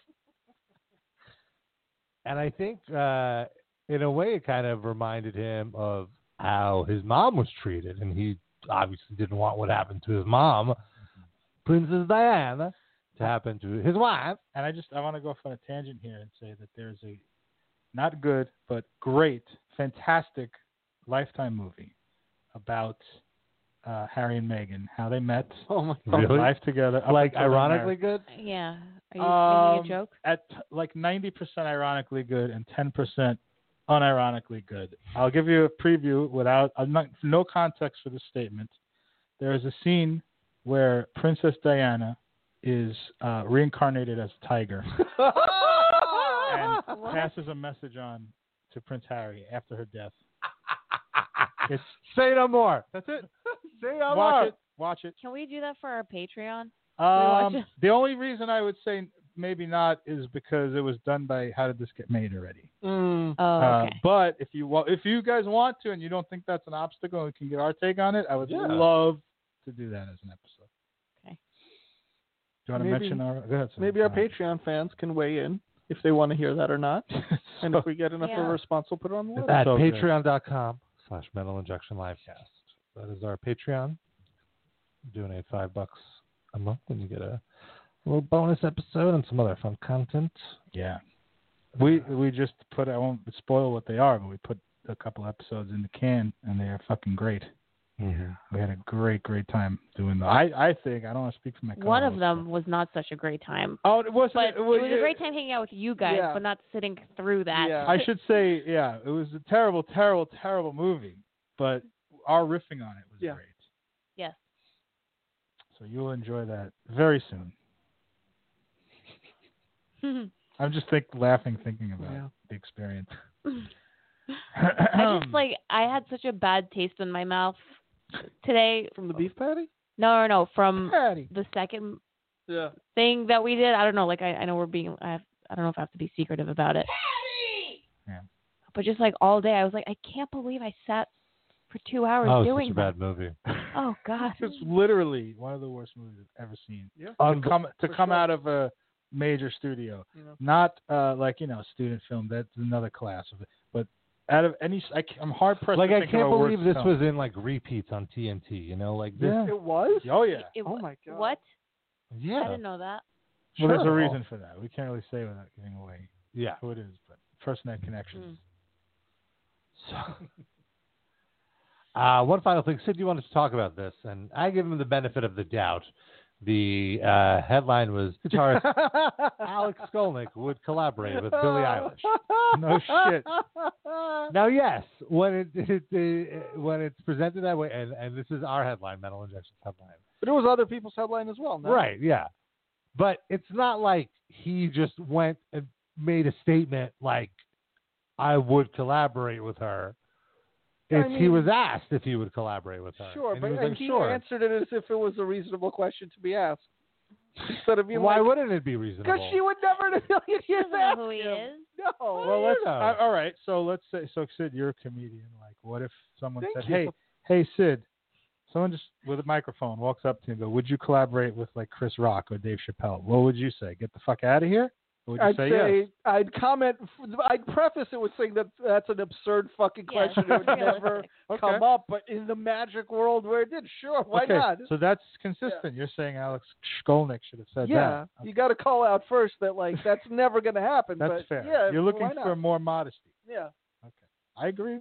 And I think, in a way, it kind of reminded him of how his mom was treated, and he obviously didn't want what happened to his mom, Princess Diana, to happen to his wife. And I want to go off on a tangent here and say that there's a not good but great, fantastic Lifetime movie about Harry and Meghan, how they met, Really? life together, Like, ironically good? Yeah. Are you making a joke? At like 90% ironically good and 10% unironically good. I'll give you a preview without no context for this statement. There is a scene where Princess Diana is reincarnated as a tiger and passes a message on to Prince Harry after her death. Say no more. That's it. Say no more. Watch it. Can we do that for our Patreon? watch it? The only reason I would say maybe not is because it was done by How Did This Get Made already. Oh, okay. But if you guys want to and you don't think that's an obstacle and we can get our take on it, I would love to do that as an episode. Okay. Do you want to mention our? Go ahead, maybe our Patreon fans can weigh in if they want to hear that or not. And if we get enough of a response, we'll put it on the list. At patreon.com/MetalInjectionLivecast. That is our Patreon. Donate $5 a month and you get a little bonus episode and some other fun content. Yeah. We just put, I won't spoil what they are, but we put a couple episodes in the can and they are fucking great. Mm-hmm. We had a great time doing them. I think, I don't want to speak for my co-host. One of them was not such a great time. Oh, it wasn't. But it was a great time hanging out with you guys, but not sitting through that. Yeah. I should say, it was a terrible, terrible, terrible movie, but our riffing on it was great. Yes. So you'll enjoy that very soon. I'm just laughing thinking about the experience. I had such a bad taste in my mouth today. From the beef patty? No, from Patty. the second Yeah. thing that we did. I don't know, I know we're being, I don't know if I have to be secretive about it. Yeah. But just all day, I was like, I can't believe I sat for 2 hours doing such a bad movie. Oh, God. It's literally one of the worst movies I've ever seen. Yeah. To come out of a major studio, not student film. That's another class of it. But out of any, I'm hard pressed. I to think can't of a believe worse this film. was in repeats on TNT. This. Yeah. It was? Oh yeah. Oh my God. What? Yeah. I didn't know that. Well, there's a reason for that. We can't really say without giving away Yeah. who it is, but First Net Connections. So, one final thing. Sid, you wanted to talk about this, and I give him the benefit of the doubt. The headline was guitarist Alex Skolnick would collaborate with Billie Eilish. No shit. Now, yes, when it's presented that way, and this is our headline, Metal Injection's headline. But it was other people's headline as well. No? Right, yeah. But it's not like he just went and made a statement like, I would collaborate with her. He was asked if he would collaborate with her. Sure, and but he was he sure. answered it as if it was a reasonable question to be asked. Instead of being Why wouldn't it be reasonable? Because she would never in a million years Doesn't know ask who he him. is. No. Well, let's. All right. So let's say. So Sid, you're a comedian. What if someone Thank said, you. "Hey, Sid," someone just with a microphone walks up to you and go, "Would you collaborate with Chris Rock or Dave Chappelle?" What would you say? Get the fuck out of here? Or would you I'd say say yes? I'd comment. I'd preface it with saying that's an absurd fucking question. It would never come up. But in the magic world where it did, sure, why not? So that's consistent. You're saying Alex Skolnick should have said that. Yeah, you got to call out first that that's never going to happen. That's but fair. Yeah, You're looking why not? for more modesty. Yeah. I agree.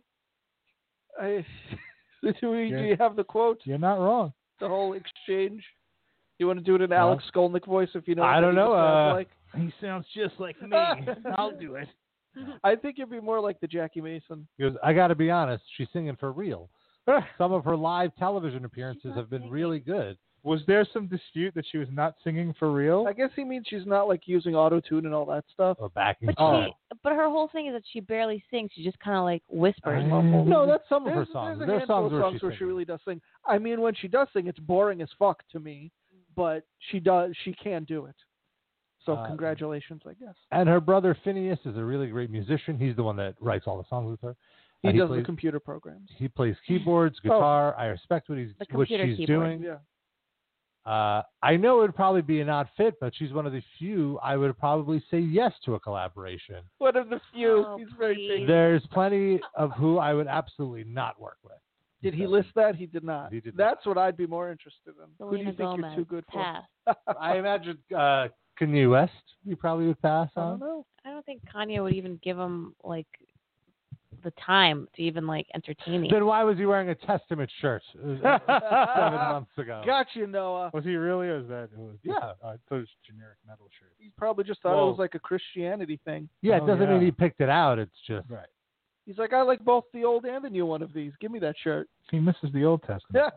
Do you have the quote? You're not wrong. The whole exchange? You want to do it in Alex Skolnick voice if you know what I don't that know. sounds like? He sounds just like me. I'll do it. I think you'd be more like the Jackie Mason. Because I got to be honest, she's singing for real. Some of her live television appearances have been really good. Was there some dispute that she was not singing for real? I guess he means she's not like using auto-tune and all that stuff. Or backing. But her whole thing is that she barely sings. She just kind of like whispers. No, that's some of her there's songs. a There are handful songs of where songs she where she really does sing. I mean, when she does sing, it's boring as fuck to me, but she does. She can do it. So congratulations, I guess. And her brother Phineas is a really great musician. He's the one that writes all the songs with her. He does the computer programs. He plays keyboards, guitar. I respect what she's doing. Yeah. I know it would probably be an odd fit, but she's one of the few I would probably say yes to a collaboration. One of the few. Oh, He's very big. There's plenty of who I would absolutely not work with. Did he list that? He did not. He did That's what I'd be more interested in. Who do you Selena think Gomez. you're too good for? Pass. I imagine Kanye West. You probably would pass I on. don't know. I don't think Kanye would even give him like the time to even like entertain him. Then why was he wearing a Testament shirt 7 months ago? Gotcha, Noah. Was he really? Or was that? Yeah. I thought it was generic metal shirt. He probably just thought it was like a Christianity thing. Yeah, it doesn't yeah. mean he picked it out. It's just Right. He's like, I like both the old and the new one of these. Give me that shirt. He misses the Old Testament.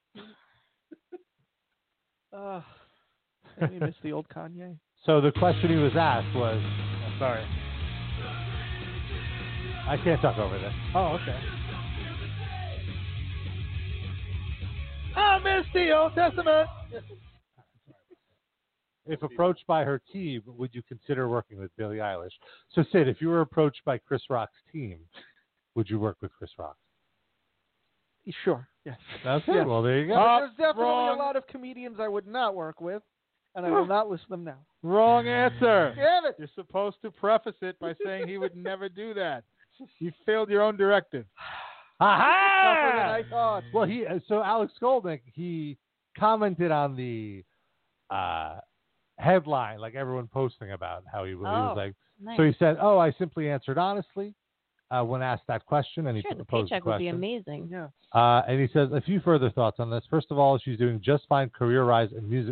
You miss the old Kanye. so. The question he was asked was, Sorry. I can't talk over this. Oh, okay. I miss the Old Testament. If approached by her team, would you consider working with Billie Eilish? So, Sid, if you were approached by Chris Rock's team, would you work with Chris Rock? Sure. Yes. Okay. Yeah. Well, there you go. But there's definitely wrong. a lot of comedians I would not work with, and I will not list them now. Wrong answer. Damn it! You're supposed to preface it by saying he would never do that. You failed your own directive. Tougher than I thought. Well, so Alex Skolnick, he commented on the headline, like everyone posting about how he was like. Nice. So he said, "Oh, I simply answered honestly when asked that question," and he Sure, the posed the paycheck would be question. amazing. Yeah. And he says a few further thoughts on this. First of all, she's doing just fine career-wise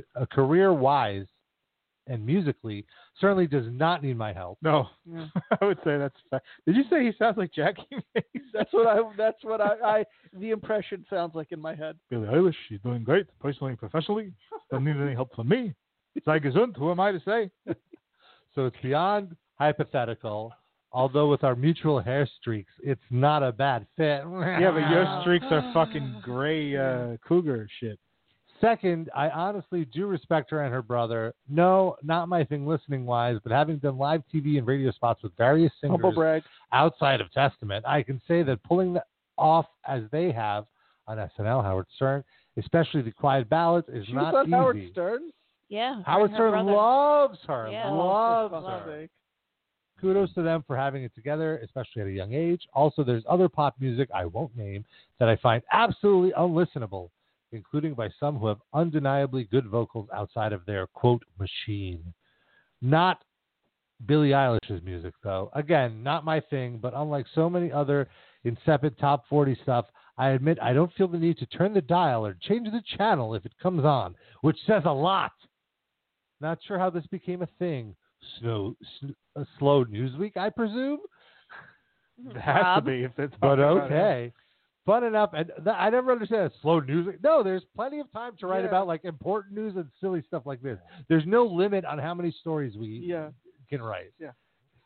and musically. Certainly does not need my help. No, Yeah. I would say that's fact. Did you say he sounds like Jackie Mason? That's what I the impression sounds like in my head. Billie Eilish, she's doing great, personally and professionally. Doesn't need any help from me. Sei gesund, who am I to say? So it's beyond hypothetical. Although with our mutual hair streaks, it's not a bad fit. Yeah, but your streaks are fucking gray cougar shit. Second, I honestly do respect her and her brother. No, not my thing listening-wise, but having done live TV and radio spots with various singers Humble brag. outside of Testament, I can say that pulling that off as they have on SNL, Howard Stern, especially the Quiet Ballads, is She not was on easy. Howard Stern. Yeah. Howard her Stern brother. loves her. Yeah. Loves Oh, for fuck's her. sake. Kudos to them for having it together, especially at a young age. Also, there's other pop music I won't name that I find absolutely unlistenable, including by some who have undeniably good vocals outside of their, quote, machine. Not Billie Eilish's music, though. Again, not my thing, but unlike so many other insipid top 40 stuff, I admit I don't feel the need to turn the dial or change the channel if it comes on, which says a lot. Not sure how this became a thing. A slow news week, I presume? It has to be if it's But talking about okay. Fun enough. And I never understand slow news week. No, there's plenty of time to write about like important news and silly stuff like this. There's no limit on how many stories we can write. Yeah.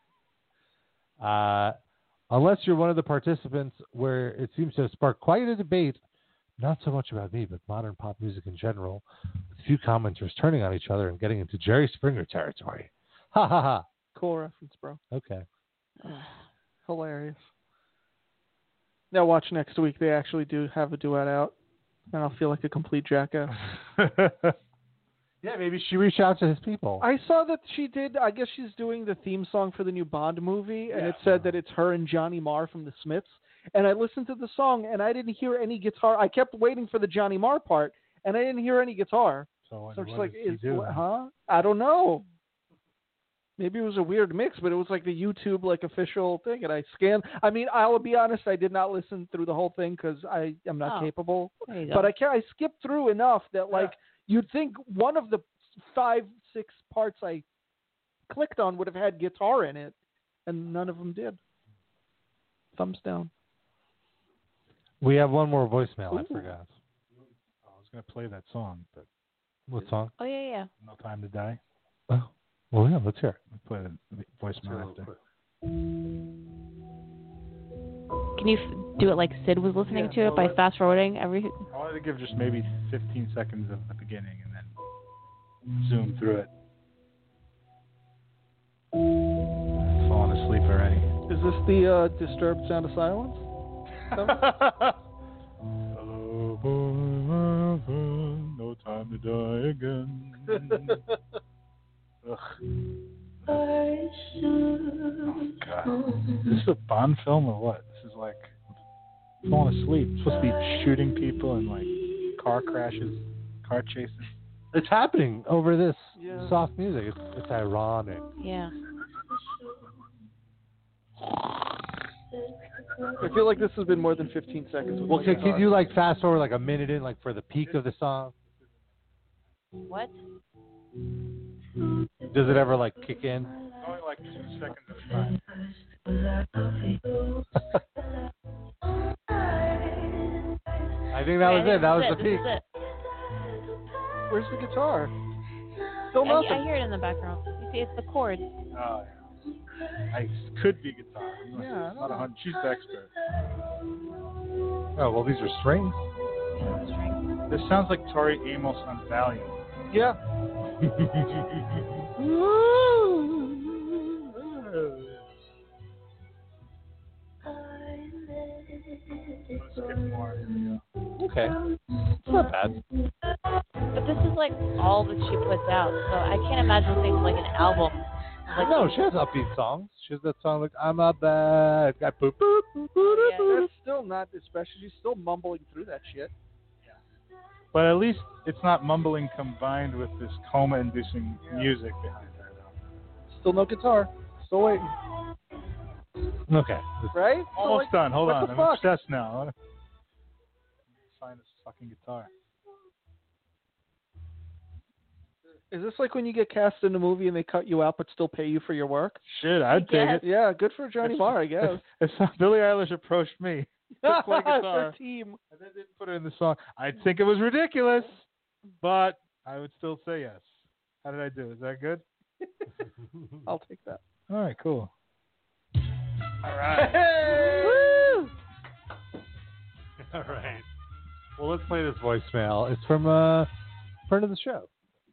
Unless you're one of the participants where it seems to have sparked quite a debate, not so much about me, but modern pop music in general, with a few commenters turning on each other and getting into Jerry Springer territory. Ha ha ha. Cool reference, bro. Okay. Hilarious. Now watch next week. They actually do have a duet out, and I'll feel like a complete jackass. Yeah, maybe she reached out to his people. I saw that she did. I guess she's doing the theme song for the new Bond movie, and it said that it's her and Johnny Marr from the Smiths. And I listened to the song, and I didn't hear any guitar. I kept waiting for the Johnny Marr part, and I didn't hear any guitar. So So I'm just what like, does he do? huh? I don't know. Maybe it was a weird mix, but it was like the YouTube like official thing, and I scanned. I mean, I'll be honest, I did not listen through the whole thing because I am not capable. There you go. But I skipped through enough that like you'd think one of the 5-6 parts I clicked on would have had guitar in it, and none of them did. Thumbs down. We have one more voicemail. I forgot. I was going to play that song, but What song? Oh, yeah. No Time to Die. Oh, well, yeah. Let's hear it. I'll play the voicemail after. Can you do it like Sid was listening to it by fast forwarding every? I wanted to give just maybe 15 seconds of the beginning and then zoom through it. I'm falling asleep already. Is this the Disturbed Sound of Silence? No time to die again. Ugh. Oh God. This is a Bond film or what? This is like falling asleep. It's supposed to be shooting people and like car crashes, car chases. It's happening over this soft music. It's ironic. Yeah. I feel like this has been more than 15 seconds. Well, can you like fast forward like a minute in, like for the peak of the song? What? Does it ever like kick in? Only like 2 seconds of time. I think that was it. That was the peak. Where's the guitar? Still I nothing. hear it in the background. You see, it's the chords. Oh, yeah. I could be guitar. Yeah, Not 100. She's the expert. Oh, well, these are strings. This sounds like Tori Amos on Valiant. Yeah. Skip more. Here we go. Okay. It's not bad. But this is like all that she puts out, so I can't imagine things like an album. Like, No, she has upbeat songs. She has that song like "I'm a bad guy." Boop, boop, boop, boop, Yeah. boop. That's still not special. She's still mumbling through that shit. But at least it's not mumbling combined with this coma-inducing music behind her, though. Still no guitar. Still waiting. Okay. Right? Almost done. Hold what on. the I'm fuck? obsessed now. I want to find this fucking guitar. Is this like when you get cast in a movie and they cut you out but still pay you for your work? Shit, I'd take it. Yeah, good for Johnny Marr, I guess. If Billie Eilish approached me to play Their guitar team. and then didn't put it in the song, I'd think it was ridiculous, but I would still say yes. How did I do? Is that good? I'll take that. All right, cool. All right. Woo! All right. Well, let's play this voicemail. It's from a friend of the show.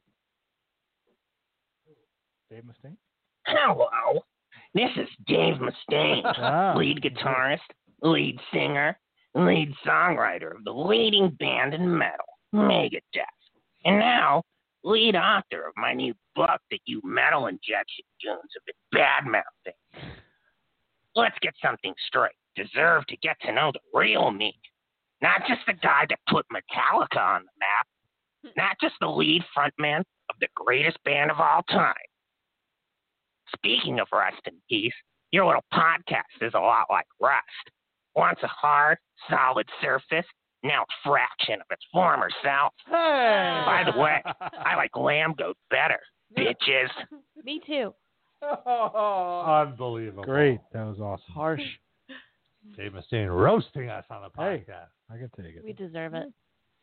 Dave Mustaine? Hello, this is Dave Mustaine, Wow. lead guitarist, lead singer, lead songwriter of the leading band in metal, Megadeth, and now lead author of my new book that you metal injection goons have been bad-mouthing. Let's get something straight. Deserve to get to know the real me. Not just the guy that put Metallica on the map. Not just the lead frontman of the greatest band of all time. Speaking of rest in peace, your little podcast is a lot like Rust. Once a hard, solid surface, now a fraction of its former self. Hey! By the way, I like lamb goat better, bitches. Me too. Unbelievable. Great. That was awesome. Harsh. Dave Mustaine roasting us on the Hey. podcast. I can take it. We deserve it.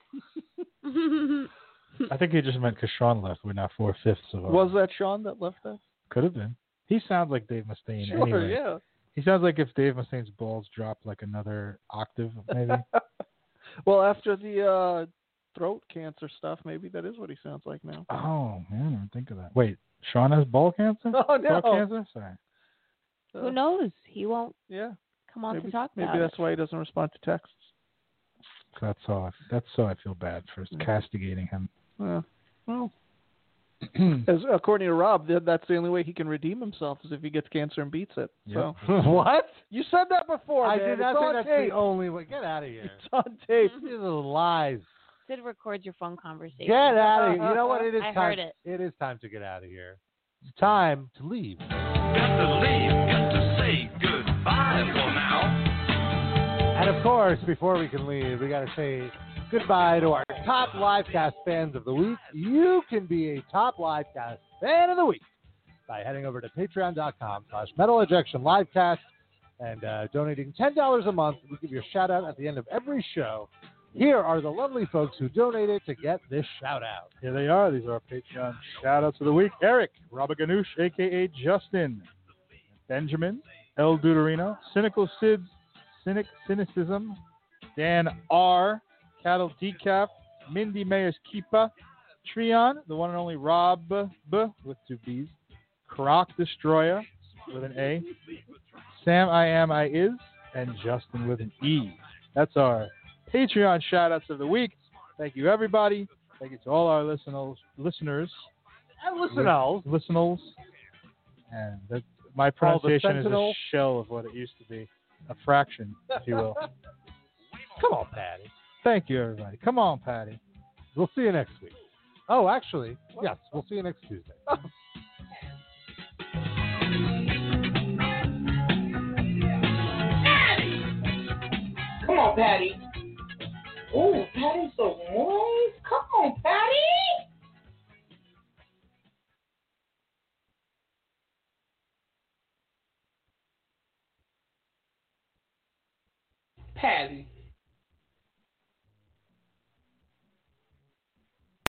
I think he just meant because Sean left. We're now 4/5 of our... Was that Sean that left us? Could have been. He sounds like Dave Mustaine Sure, anyway. yeah. He sounds like if Dave Mustaine's balls dropped like another octave, maybe. Well, after the throat cancer stuff, maybe that is what he sounds like now. Oh, man, I didn't think of that. Wait, Sean has ball cancer? Oh, no. Ball cancer? Sorry. Who knows? He won't Yeah. come on Maybe, to talk about maybe that's it. why he doesn't respond to texts. That's how I feel bad for castigating him. Yeah. Well, as according to Rob, that's the only way he can redeem himself is if he gets cancer and beats it. Yep. So What? you said that before, I man. did not It's think on that's tape. the only way. Get out of here. It's on tape. These are lies. Sid records your phone conversation. Get out of here. You know what? It is I time. heard it. It is time to get out of here. It's time to leave. Got to leave, got to say goodbye for now. And of course, before we can leave, we got to say goodbye to our top Livecast fans of the week. You can be a top Livecast fan of the week by heading over to patreon.com/Metal Injection Livecast and donating $10 a month. We give you a shout out at the end of every show. Here are the lovely folks who donated to get this shout out. Here they are. These are our Patreon shout-outs of the week. Eric, Robaganoush, a.k.a. Justin, Benjamin, El Deuterino, Cynical Sid, Cynicism, Dan R., Cattle Decaf, Mindy Mayers Keepa, Trion, the one and only Rob B with 2 B's, Croc Destroyer with an A, Sam I Am I Is, and Justin with an E. That's our Patreon shout-outs of the week. Thank you, everybody. Thank you to all our listeners. And my pronunciation is a shell of what it used to be. A fraction, if you will. Come on, Patty. Thank you, everybody. Come on, Patty. We'll see you next week. Oh, actually, yes, we'll see you next Tuesday. Come on, Patty. Oh, Patty's so nice. Come on, Patty. Patty.